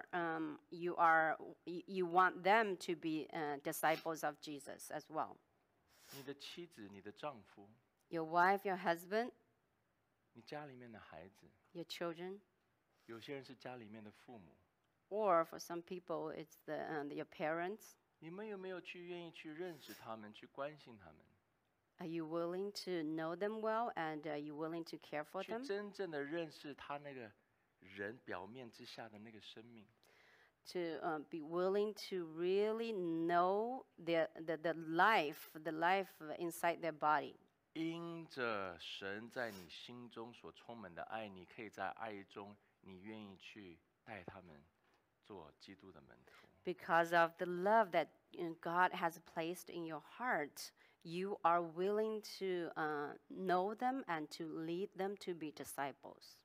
want them to be disciples of Jesus as well. 你的妻子、你的丈夫、 Your wife, your husband, 你家里面的孩子， your children, 有些人是家里面的父母， or for some people, it's your parents. 你们有没有愿意去认识他们，去关心他们， Are you willing to know them well, and are you willing to care for 去 them? 真正的认识他那个人表面之下的那个生命？ To be willing to really know the life inside their body. 因着神在你心中所充满的爱，你可以在爱中，你愿意去带他们做基督的门徒。 Because of the love that God has placed in your heart, you are willing to know them and to lead them to be disciples.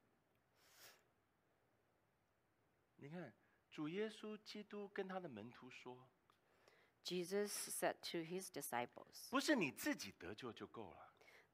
你看，主耶稣基督跟他的门徒说， Jesus said to his disciples, 不是你自己得救就够了。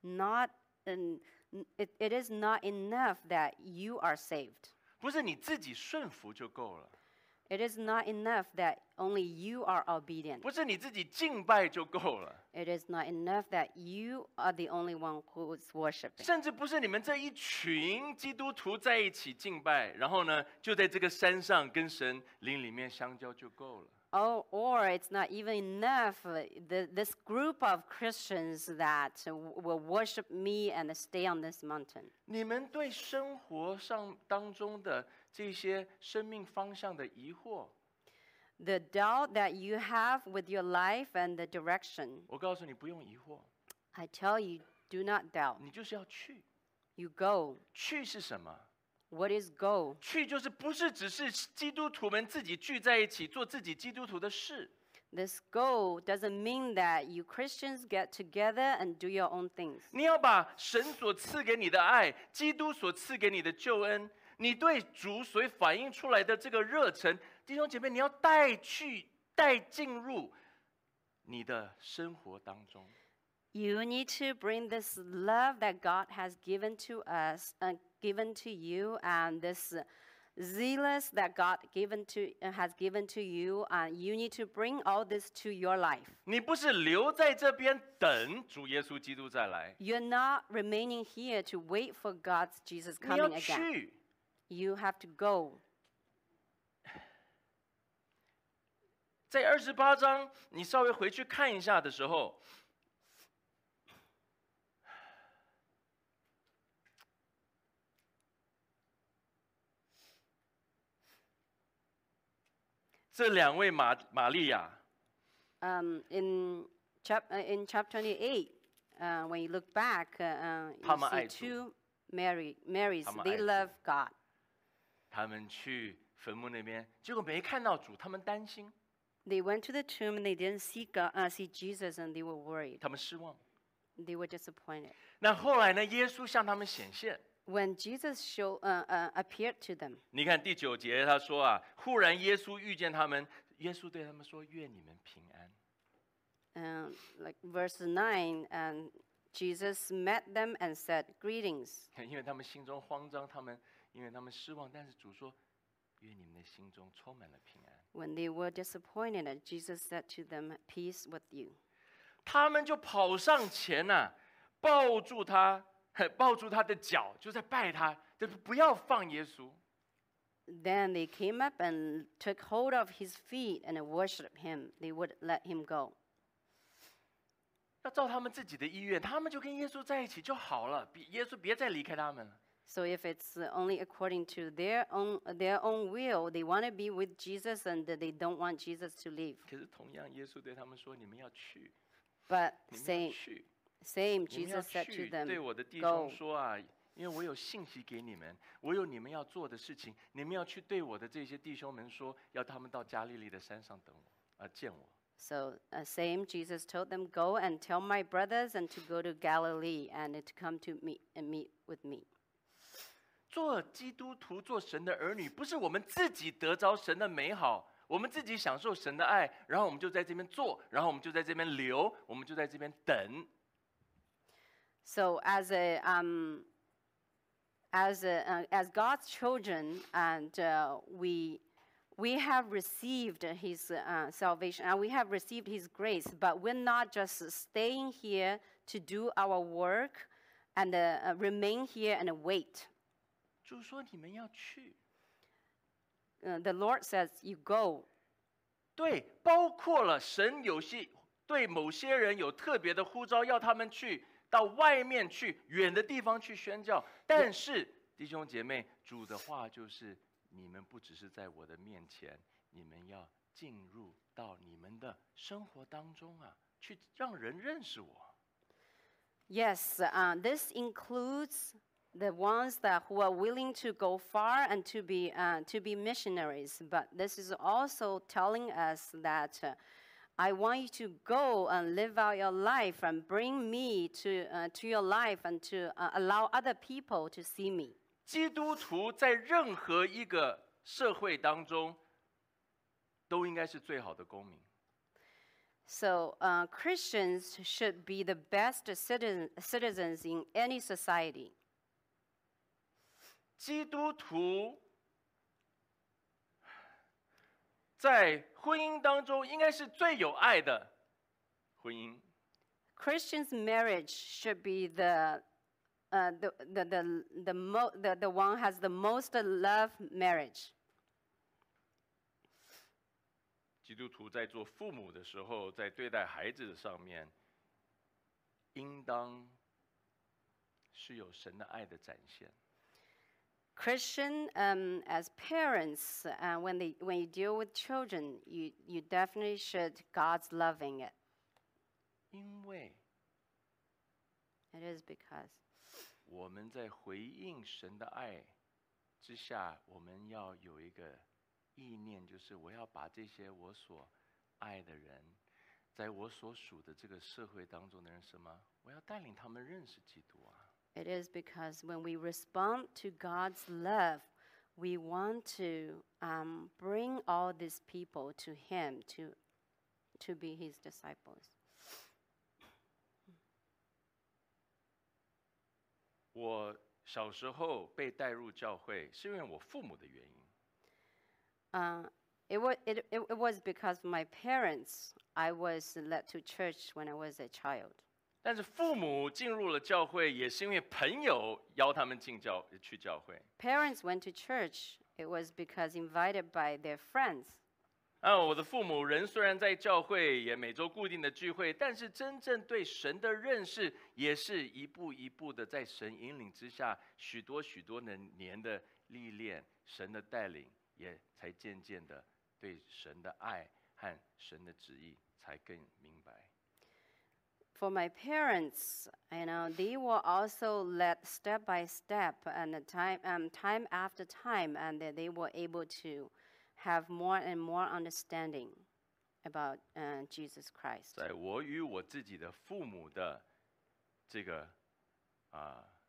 it is not enough that you are saved. 不是你自己顺服就够了， It is not enough that only you are obedient. 不是你自己敬拜就够了， It is not enough that you are the only one who is worshiping. 甚至不是你们这一群基督徒在一起敬拜，然后呢，就在这个山上跟神灵里面相交就够了。 Or it's not even enough, this group of Christians that will worship me and stay on this mountain. 你们对生活上当中的这些生命方向的疑惑， The doubt that you have with your life and the direction, 我告诉你不用疑惑， I tell you, do not doubt. 你就是要去。 You go. 去是什么？ What is go? 去就是不是只是基督徒们自己聚在一起做自己基督徒的事。 This go doesn't mean that you Christians get together and do your own things. 你要把神所赐给你的爱，基督所赐给你的救恩，你对主所反映出来的这个热忱，弟兄姐妹，你要带进入你的生活当中。 You need to bring this love that God has given to us, given to you, and this zealous that God has given to you, and you need to bring all this to your life. 你不是留在这边等主耶稣基督再来， You're not remaining here to wait for God's Jesus 你要 coming again. 去。 You have to go. 在28章，你稍微回去看一下的时候，这两位玛利亚， In chapter 28, when you look back, you 他们爱 see 主。 two Marys. 他们 They 爱主。 love God. 他们去坟墓那边，结果没看到主，他们担心， They went to the tomb and they didn't see Jesus, and they were worried. 他们失望。 They were disappointed. 那后来呢？耶稣向他们显现， when Jesus appeared to them. 你看第9节，他说啊，忽然耶稣遇见他们，耶稣对他们说：“愿你们平安。” Like verse 9, and Jesus met them and said, "Greetings." 因为他们心中慌张，因为他们失望，但是主说：“愿你们的心中充满了平安。” When they were disappointed, Jesus said to them, "Peace with you." 他们就跑上前呐、抱住他的脚，就在拜他，就是不要放耶稣。 Then they came up and took hold of his feet and worshipped him. They would let him go. 要照他们自己的意愿，他们就跟耶稣在一起就好了，耶稣别再离开他们了。 So if it's only according to their own will, they want to be with Jesus and they don't want Jesus to leave. 可是同样，耶稣对他们说：“你们要去， But 你们要 same, 去， same 你们要 Jesus said to 去， them, 对我的弟兄 "Go." 说啊，因为我有信息给你们，我有你们要做的事情，你们要去对我的这些弟兄们说，要他们到加利利的山上等我，见我。” So same Jesus told them, "Go and tell my brothers and to go to Galilee and to come to me and meet with me." 做基督徒，做神的儿女，不是我们自己得着神的美好，我们自己享受神的爱，然后我们就在这边做，然后我们就在这边留，我们就在这边等。 So as God's children, and we have received His salvation, and we have received His grace, but we're not just staying here to do our work and remain here and wait. 主说你们要去， The Lord says, "You go." 对，包括了神有些对某些人有特别的呼召，要他们去到外面去远的地方去宣教。但是弟兄姐妹，主的话就是：你们不只是在我的面前，你们要进入到你们的生活当中啊，去让人认识我。 Yes, this includes the ones who are willing to go far and to be missionaries. But this is also telling us that I want you to go and live out your life and bring me to your life and to allow other people to see me. 基督徒在任何一个社会当中，都应该是最好的公民。 So Christians should be the best citizens in any society. 基督徒在婚姻当中应该是最有爱的婚姻。 Christians' marriage should be the one has the most love marriage. 基督徒在做父母的时候，在对待孩子的上面，应当是有神的爱的展现。 Christian, as parents, when you deal with children, you definitely should God's loving it. 因为 It is because 我们在回应神的爱之下，我们要有一个意念，就是我要把这些我所爱的人，在我所属的这个社会当中的人，什么？我要带领他们认识基督啊！ it is because when we respond to God's love, we want to bring all these people to Him to be His disciples. 我小时候被带入教会，是因为我父母的原因。 It was because of my parents. I was led to church when I was a child. 但是父母进入了教会，也是因为朋友邀他们去教会。 Parents went to church. It was because invited by their friends. 我的父母人虽然在教会，也每周固定的聚会，但是真正对神的认识，也是一步一步的在神引领之下，许多的年的历练，神的带领，也才渐渐的对神的爱和神的旨意才更明白。 For my parents, they were also led step by step and time after time, and they were able to have more and more understanding about Jesus Christ. 在我与我自己的父母的这个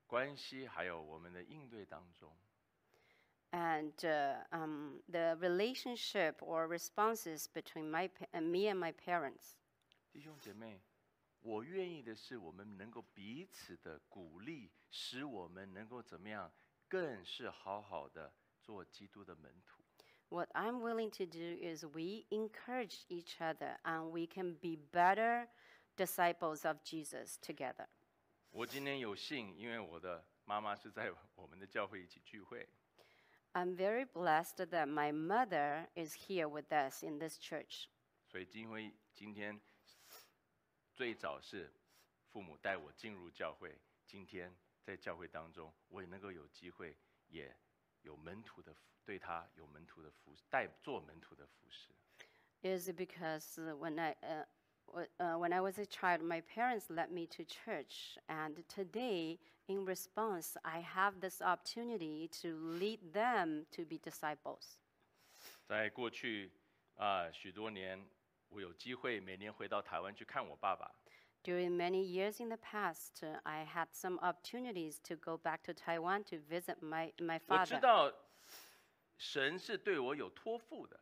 关系还有我们的应对当中， And the relationship or responses between me and my parents. 弟兄姐妹，我愿意的是我们能够彼此的鼓励，使我们能够怎么样，更是好好的做基督的门徒。 What I'm willing to do is we encourage each other and we can be better disciples of Jesus together. 我今天有幸，因为我的妈妈是在我们的教会一起聚会， I'm very blessed that my mother is here with us in this church. 所以今天最早是父母带我进入教会，今天在教会当中，我也能够有机会，也有门徒的对他有门徒的服做门徒的服侍。 Is because when I was a child, my parents led me to church, and today, in response, I have this opportunity to lead them to be disciples. 在过去许多年，我有机会每年回到台湾去看我爸爸。 During many years in the past, I had some opportunities to go back to Taiwan to visit my 我知 father. 道神是对我有托付的，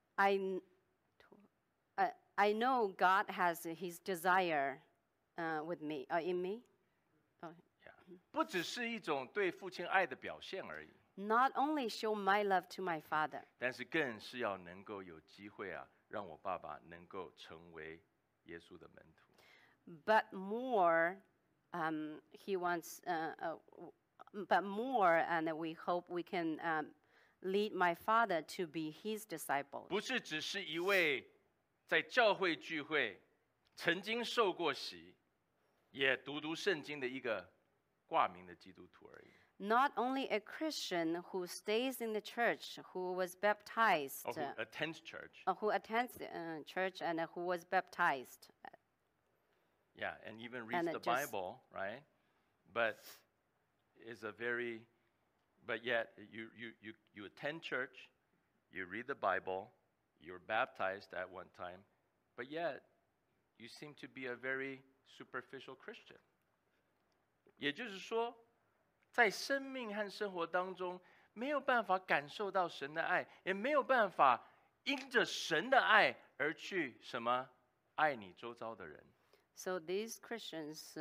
I know God has His desire with me, in me. 不只是一种对父亲爱的表现而已， Not only show my love to my father, 但是更是要能够有机会让我爸爸能够成为耶稣的门徒。 but more, He wants, but more, and we hope we can lead my father to be His disciple. 不是只是一位在教会聚会曾经受过洗，也读圣经的一个挂名的基督徒而已。 Not only a Christian who stays in the church, who was baptized, Or who attends church, who attends church and who was baptized. yeah, and even reads And the it just- Bible, right? But is a very, but yet you attend church, you read the Bible, you're baptized at one time, but yet you seem to be a very superficial Christian. 也就是说，在生命和生活当中，没有办法感受到神的爱，也没有办法因着神的爱而去什么爱你周遭的人。 So these Christians,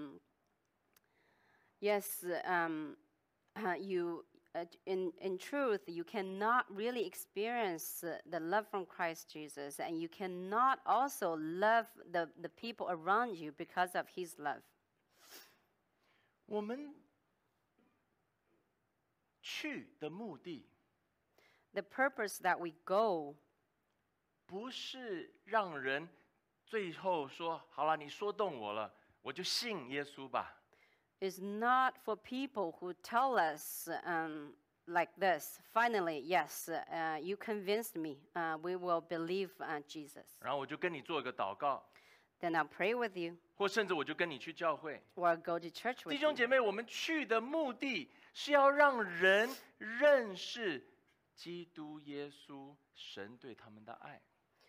yes, in truth, you cannot really experience the love from Christ Jesus, and you cannot also love the people around you because of His love. 我们去的目的 The purpose that we go 不是让人最后说好了，你说动我了，我就信耶稣吧。 is not for people who tell us like this. Finally, yes, you convinced me. We will believe Jesus. 然后我就跟你做一个祷告， Then I'll pray with you 或甚至我就跟你去教会。 or go to church 弟 with 兄 you. 姐妹，我们去的目的是要让人认识基督耶稣，神对他们的爱。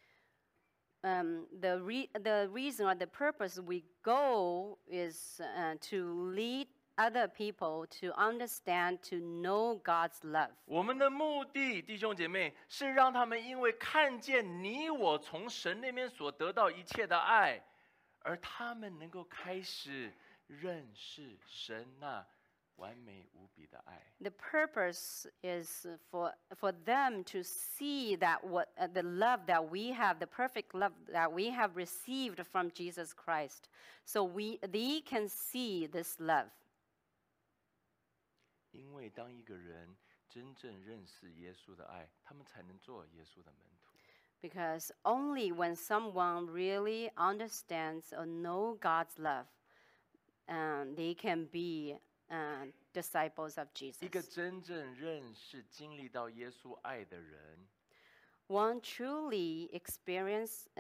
The reason or the purpose we go is to lead other people to understand, to know God's love. 我们的目的，弟兄姐妹，是让他们因为看见你我从神那边所得到一切的爱，而他们能够开始认识神那完美无比的爱。 The purpose is for them to see that the love that we have, the perfect love that we have received from Jesus Christ, so they can see this love. 因为当一个人真正认识耶稣的爱，他们才能做耶稣的门徒。 Because only when someone really understands or know God's love, they can be disciples of 一个 Jesus. 真正认识、经历到耶稣爱的人， One truly experiences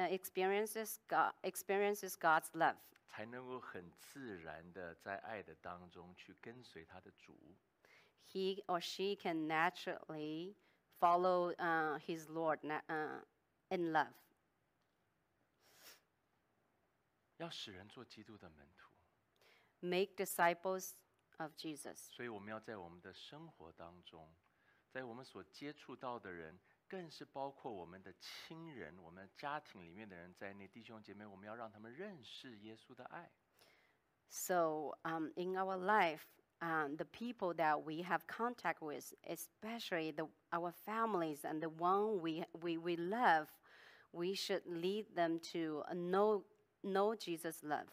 God's love. 才能够很自然的在爱的当中去跟随他的主。 He or she can naturally follow his Lord in love. 要使人做基督的门徒， Make disciples of Jesus. 所以我们要在我们的生活当中，在我们所接触到的人，更是包括我们的亲人、我们家庭里面的人在内，弟兄姐妹，我们要让他们认识耶稣的爱。 So in our life, the people that we have contact with, especially our families and the one we love, we should lead them to know Jesus' love.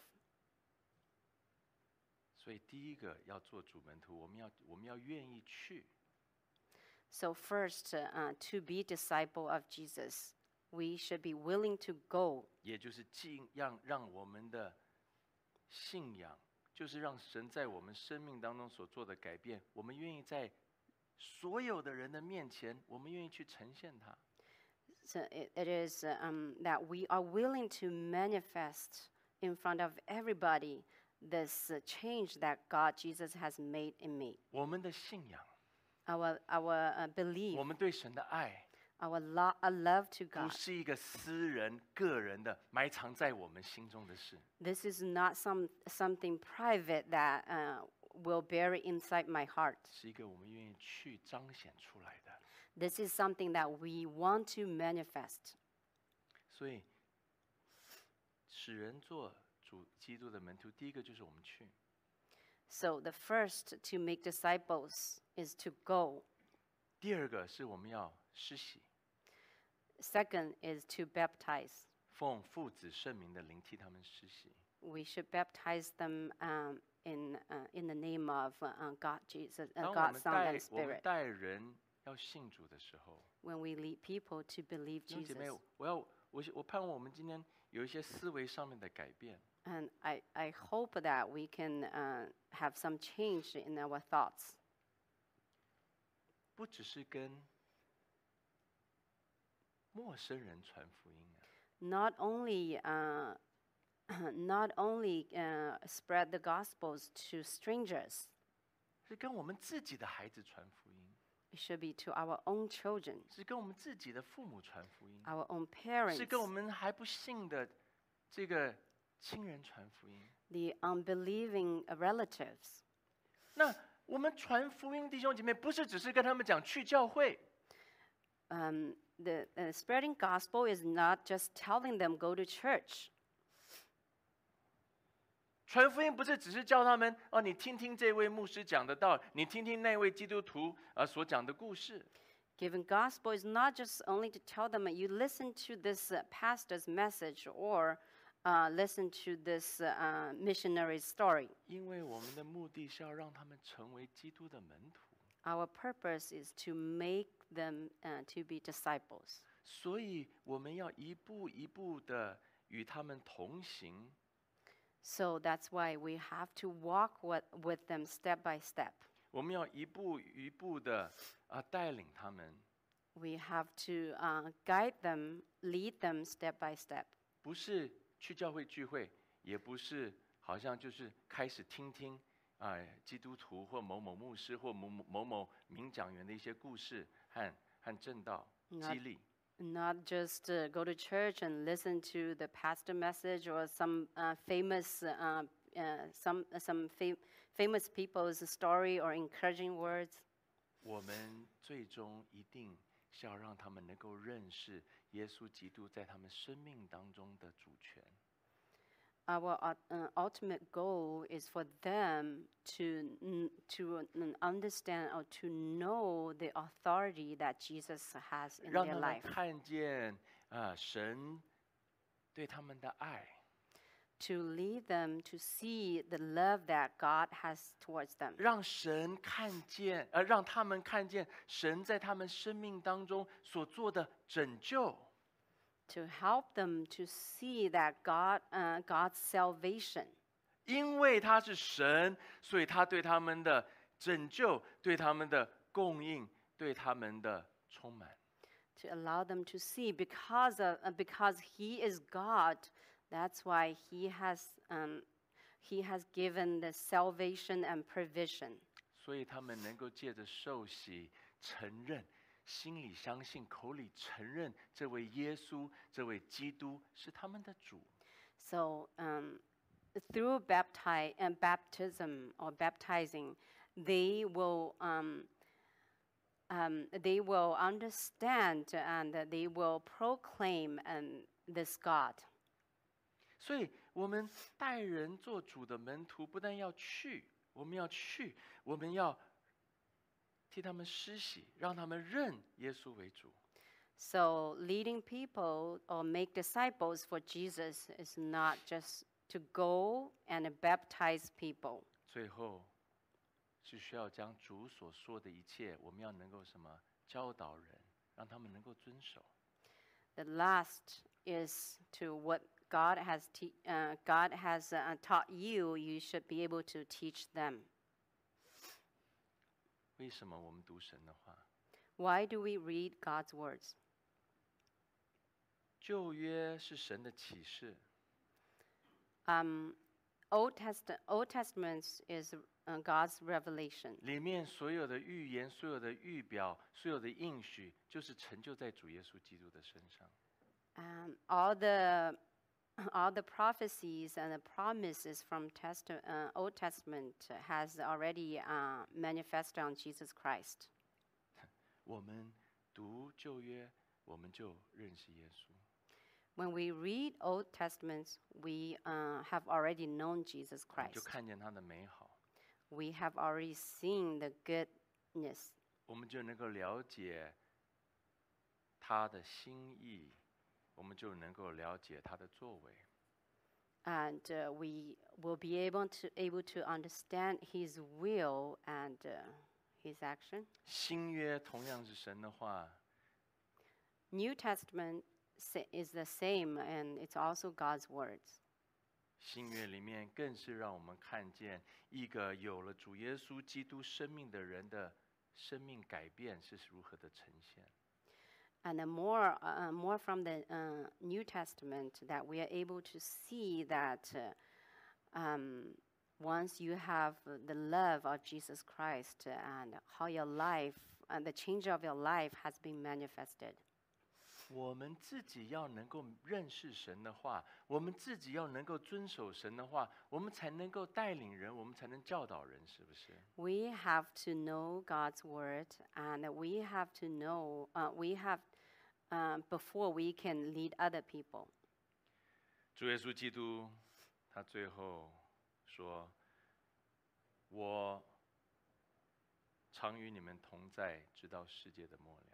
所以第一个要做主门徒，我们要愿意去。 So first, to be disciple of Jesus, we should be willing to go. 也就是让我们的信仰，就是让神在我们生命当中所做的改变，我们愿意在所有的人的面前，我们愿意去呈现它。 So it is that we are willing to manifest in front of everybody this change that God Jesus has made in me. 我们的信仰， Our 我 belief, 们对神的爱， our love to 不 God. 是一个私人、个人的埋藏在我们心中的事， This is not something private that will bury inside my heart. 是一个我们愿意去彰显出来的。 This is something that we want to manifest. 所以，使人做主基督的门徒，第一个就是我们去。 So the first to make disciples is to go. 第二个是我们要施洗， Second is to baptize. 奉父子圣名的灵替他们施洗。 We should baptize them in the name of God, Jesus, 当我 God, 们 Son, and 我们 Spirit. 带人要信主的时候， When we lead people to believe 弟兄姐妹 Jesus. 我盼望我们今天有一些思维上面的改变。 And I hope that we can have some change in our thoughts. 不只是跟陌生人传福音啊， Not only spread the gospels to strangers, 是跟我们自己的孩子传福音， it should be to our own children, 是跟我们自己的父母传福音， our own parents, 是跟我们还不信的这个亲人传福音。 the unbelieving relatives. 那我们传福音，弟兄姐妹，不是只是跟他们讲去教会， The spreading gospel is not just telling them go to church. 传福音不是只是叫他们哦，你听听这位牧师讲的道，你听听那位基督徒所讲的故事。 Giving gospel is not just only to tell them you listen to this pastor's message or listen to this missionary's story. 因为我们的目的是要让他们成为基督的门徒， Our purpose is to make them to be disciples. 所以我们要一步一步的与他们同行。 So that's why we have to walk with them step by step. 我们要一步一步的带领他们， We have to guide them, lead them step by step. 不是去教会聚会，也不是好像就是开始听听基督徒或某某牧师或某某名讲员的一些故事和正道激励。 Not just go to church and listen to the pastor message or some famous famous people's story or encouraging words. 我们最终一定是要让他们能够认识耶稣基督在他们生命当中的主权。 Our ultimate goal is for them to understand or to know the authority that Jesus has in 让 their 他们 life. 看见神对他们的爱， To lead them to see the love that God has towards them. 让神看见，让他们看见神在他们生命当中所做的拯救。 To help them to see that God's salvation. 因为他是神，所以他对他们的拯救、对他们的供应、对他们的充满。 To allow them to see because He is God, that's why He has given the salvation and provision. 所以他们能够借着受洗承认。 心里相信，口里承认这位耶稣、这位基督是他们的主。 So through baptism or baptizing, they will understand and they will proclaim this God. 所以，我们带人做主的门徒，不但要去，我们要去，我们要替他们施洗，让他们认耶稣为主。 So leading people or make disciples for Jesus is not just to go and baptize people. 最后，是需要将主所说的一切，我们要能够什么教导人，让他们能够遵守。 The last is to what God has taught you. You should be able to teach them. 为什么我们读神的话？ Why do we read God's words? 旧约是神的启示， Old Testament is God's revelation. 里面所有的预言、所有的预表、所有的应许，就是成就在主耶稣基督的身上。 All the prophecies and the promises from Old Testament has already manifested on Jesus Christ. 我们读旧约，我们就认识耶稣。 When we read Old Testaments, we have already known Jesus 我们就 Christ. 看见他的美好， We have already seen the goodness. 我们就能够了解他的心意，我们就能够了解他的作为。 And we will be able to understand His will and His action. 新约同样是神的话， New Testament is the same, and it's also God's words. 新约里面更是让我们看见一个有了主耶稣基督生命的人的生命改变是如何的呈现。 And more from the New Testament that we are able to see that once you have the love of Jesus Christ and how your life and the change of your life has been manifested. 我们自己要能够认识神的话，我们自己要能够遵守神的话，我们才能够带领人，我们才能教导人，是不是？ We have to know God's word, and we have to know before we can lead other people. 主耶稣基督，他最后说：“我常与你们同在，直到世界的末了。”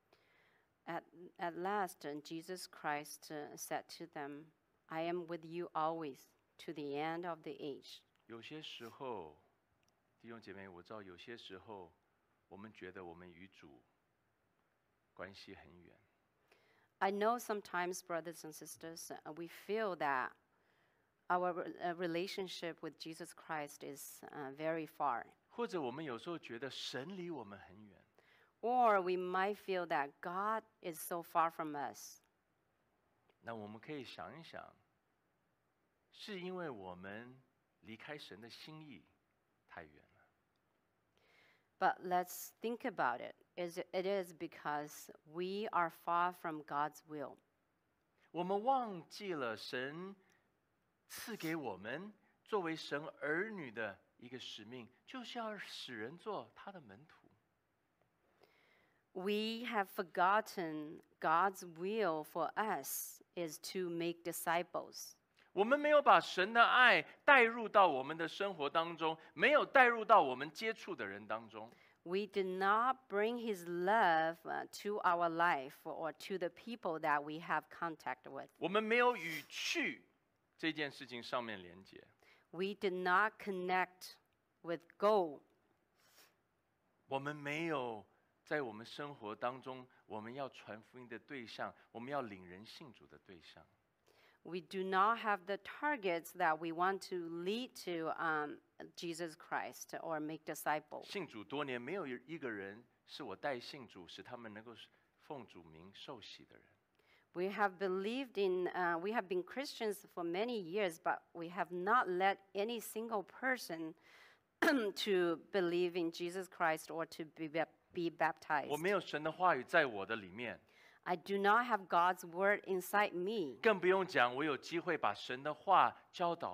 At last, Jesus Christ said to them, I am with you always to the end of the age. 有些时候，弟兄姐妹，我知道有些时候，我们觉得我们与主关系很远。 I know sometimes, brothers and sisters, we feel that our relationship with Jesus Christ is very far. 或者我们有时候觉得神离我们很远。 Or we might feel that God is so far from us. 那我们可以想一想，是因为我们离开神的心意太远了。 But let's think about it. It is because we are far from God's will. 我们忘记了神赐给我们作为神儿女的一个使命，就是要使人做他的门徒。 We have forgotten God's will for us is to make disciples. 我们没有把神的爱带入到我们的生活当中，没有带入到我们接触的人当中。 We did not bring His love to our life or to the people that we have contact with. 我们没有与去这件事情上面连接。 We did not connect with go. 我们没有在我们生活当中，我们要传福音的对象，我们要领人信主的对象。 We do not have the targets that we want to lead to Jesus Christ or make disciples. 信主多年，没有一个人是我带信主，使他们能够奉主名受洗的人。 We have we have been Christians for many years, but we have not led any single person to believe in Jesus Christ or to be baptized. 我没有神的话语在我的里面， I do not have God's word inside me. 更不用讲我有机会把神的话教导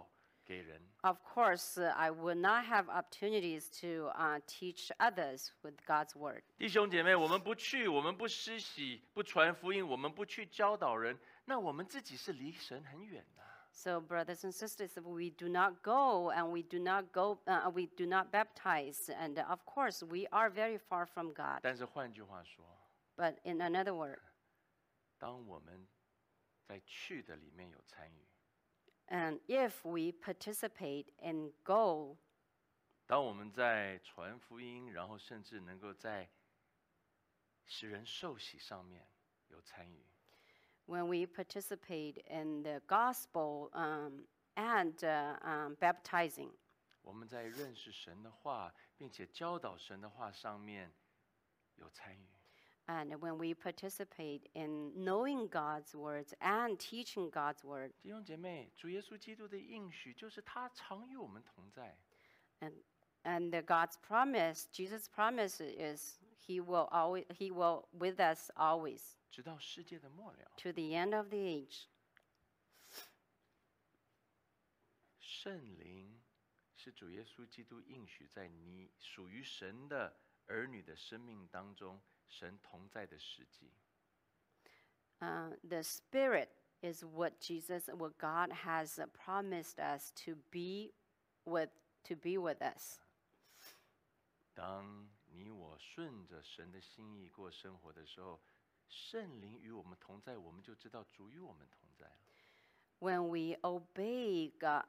给人。 Of course, I would not have opportunities to teach others with God's word. 弟兄姐妹，我们不去，我们不施洗，不传福音，我们不去教导人，那我们自己是离神很远的。 So, brothers and sisters, if we do not go and we do not baptize, and of course, we are very far from God. 但是换句话说， But in another word, 当我们在去的里面有参与， and if we participate and go, 当我们在传福音，然后甚至能够在使人受洗上面有参与， when we participate in the gospel and baptizing, 我们在认识神的话，并且教导神的话上面有参与。 and when we participate in knowing God's words and teaching God's word, 弟兄姐妹，主耶稣基督的应许就是他常与我们同在。 and God's promise, Jesus' promise is He will with us always 直到世界的末了， to the end of the age. 圣灵是主耶稣基督应许在你属于神的儿女的生命当中，神同在的实际。 The Spirit is what God has promised us to be with us. 当你我顺着神的心意过生活的时候，圣灵与我们同在，我们就知道主与我们同在了。 When we obey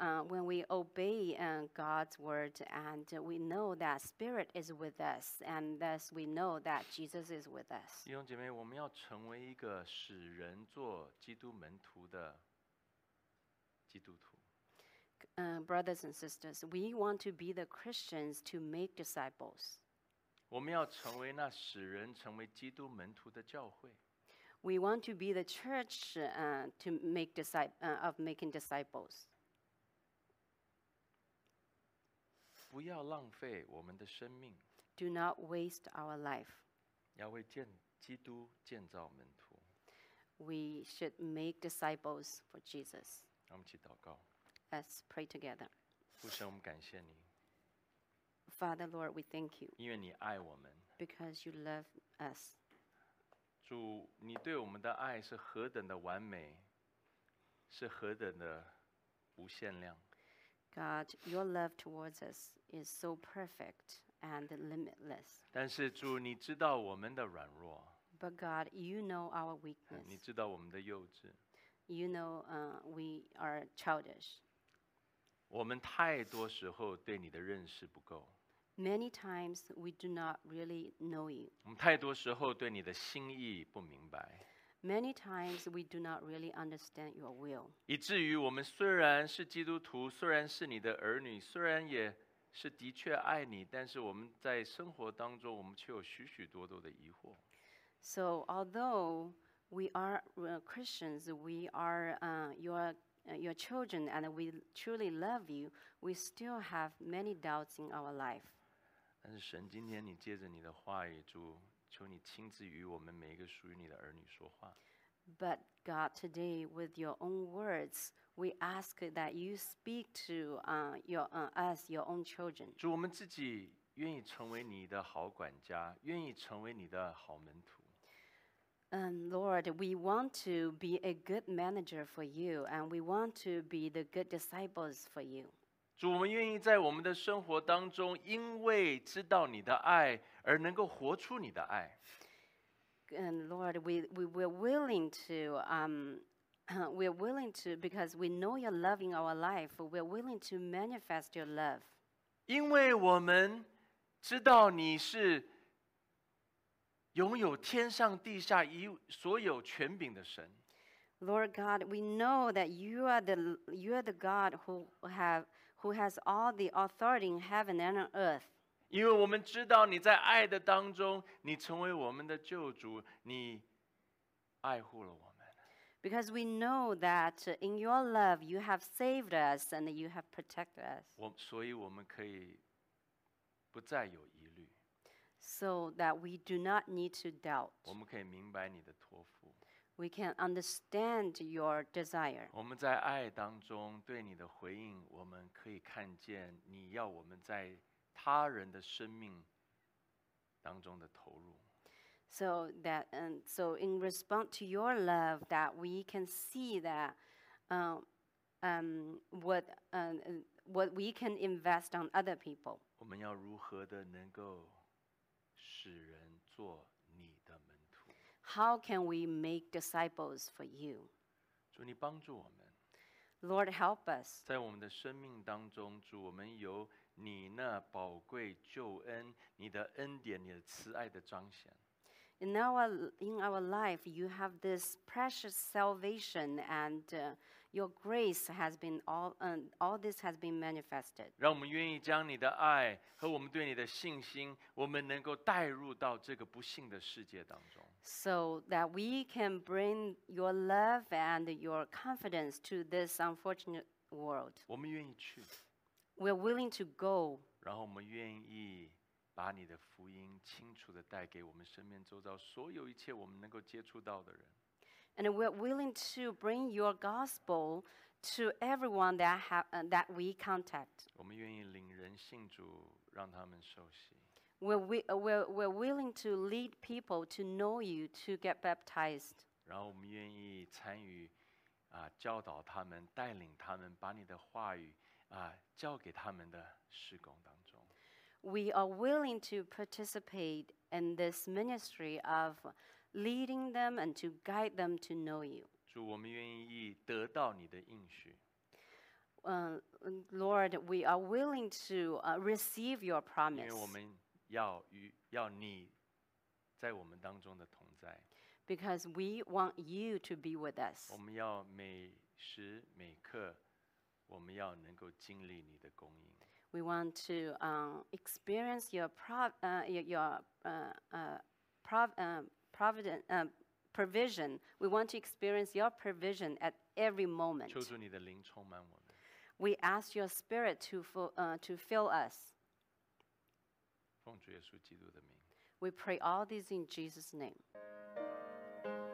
God's word, and we know that Spirit is with us, and thus we know that Jesus is with us. 弟兄姐妹，我们要成为一个使人做基督门徒的基督徒。 Brothers and sisters, we want to be the Christians to make disciples. 我们要成为那使人成为基督门徒的教会。 We want to be the church to make of making disciples. 不要浪费我们的生命， Do not waste our life. 要为基督建造门徒。 We should make disciples for Jesus. 让我们一起祷告。 Let's pray together. 父神，我们感谢你， Father, Lord, we thank you 因为你爱我们。 because you love us. 主，你对我们的爱是何等的完美，是何等的无限量。 God, your love towards us is so perfect and limitless. 但是主，你知道我们的软弱， But God, you know our 你 weakness. 知道我们的幼稚。 You know we are childish. 我们太多时候对你的认识不够， Many times we do not really know you. 我们太多时候对你的心意不明白， Many times we do not really understand your will. 以至于我们虽然是基督徒，虽然是你的儿女，虽然也是的确爱你，但是我们在生活当中，我们却有许许多多的疑惑。 So although we are Christians, we are your children, and we truly love you, we still have many doubts in our life. 但是神，今天你借着你的话语，主，求你亲自与我们每一个属于你的儿女说话。 But God, today with your own words, we ask that you speak to us, your own children. 主，我们自己愿意成为你的好管家，愿意成为你的好门徒。 Lord, we want to be a good manager for you, and we want to be the good disciples for you. 主，我们愿意在我们的生活当中，因为知道你的爱，而能够活出你的爱。 And Lord, we're willing to, because we know you're loving our life, we're willing to manifest your love. 因为我们知道你是拥有天上地下所有权柄的神。 Lord God, we know that you are the God who has all the authority in heaven and on earth. 因为我们知道你在爱的当中，你成为我们的救主，你爱护了我们。 Because we know that in your love you have saved us and you have protected us. 所以我们可以不再有疑虑， So that we do not need to doubt. 我们可以明白你的托付。 We can understand your desire. 我们在爱当中对你的回应，我们可以看见你要我们在他人的生命当中的投入。 So in response to your love, that we can see that what we can invest on other people. 我们要如何的能够使人做你的门徒？ How can we make disciples for you? 主，你帮助我们， Lord, help us. 在我们的生命当中，主，我们有你那宝贵救恩、你的恩典、你的慈爱的彰显。 In our life, you have this precious salvation, and your grace has been all this has been manifested. 让我们愿意将你的爱和我们对你的信心，我们能够带入到这个不幸的世界当中。 So that we can bring your love and your confidence to this unfortunate world. 我们愿意去， We're willing to go, 然后我们愿意把你的福音清楚的带给我们身边周遭所有一切我们能够接触到的人。 and we're willing to bring your gospel to everyone that we contact. 我们愿意领人信主，让他们受洗。 We're willing to lead people to know you, to get baptized. 然后我们愿意参与教导他们，带领他们，把你的话语交给他们的事工当中。 We are willing to participate in this ministry of leading them and to guide them to know you. 主，我们愿意得到你的应许， Lord, we are willing to receive your 因 promise 为我们要你在我们当中的同在， because we want you to be with us. 我们要每时每刻，我们要能够经历你的供应。 We want to experience your provision. We want to experience your provision at every moment. 求主你的灵充满我们， We ask your spirit to fill us. 奉主耶稣基督的名。 We pray all this in Jesus' name.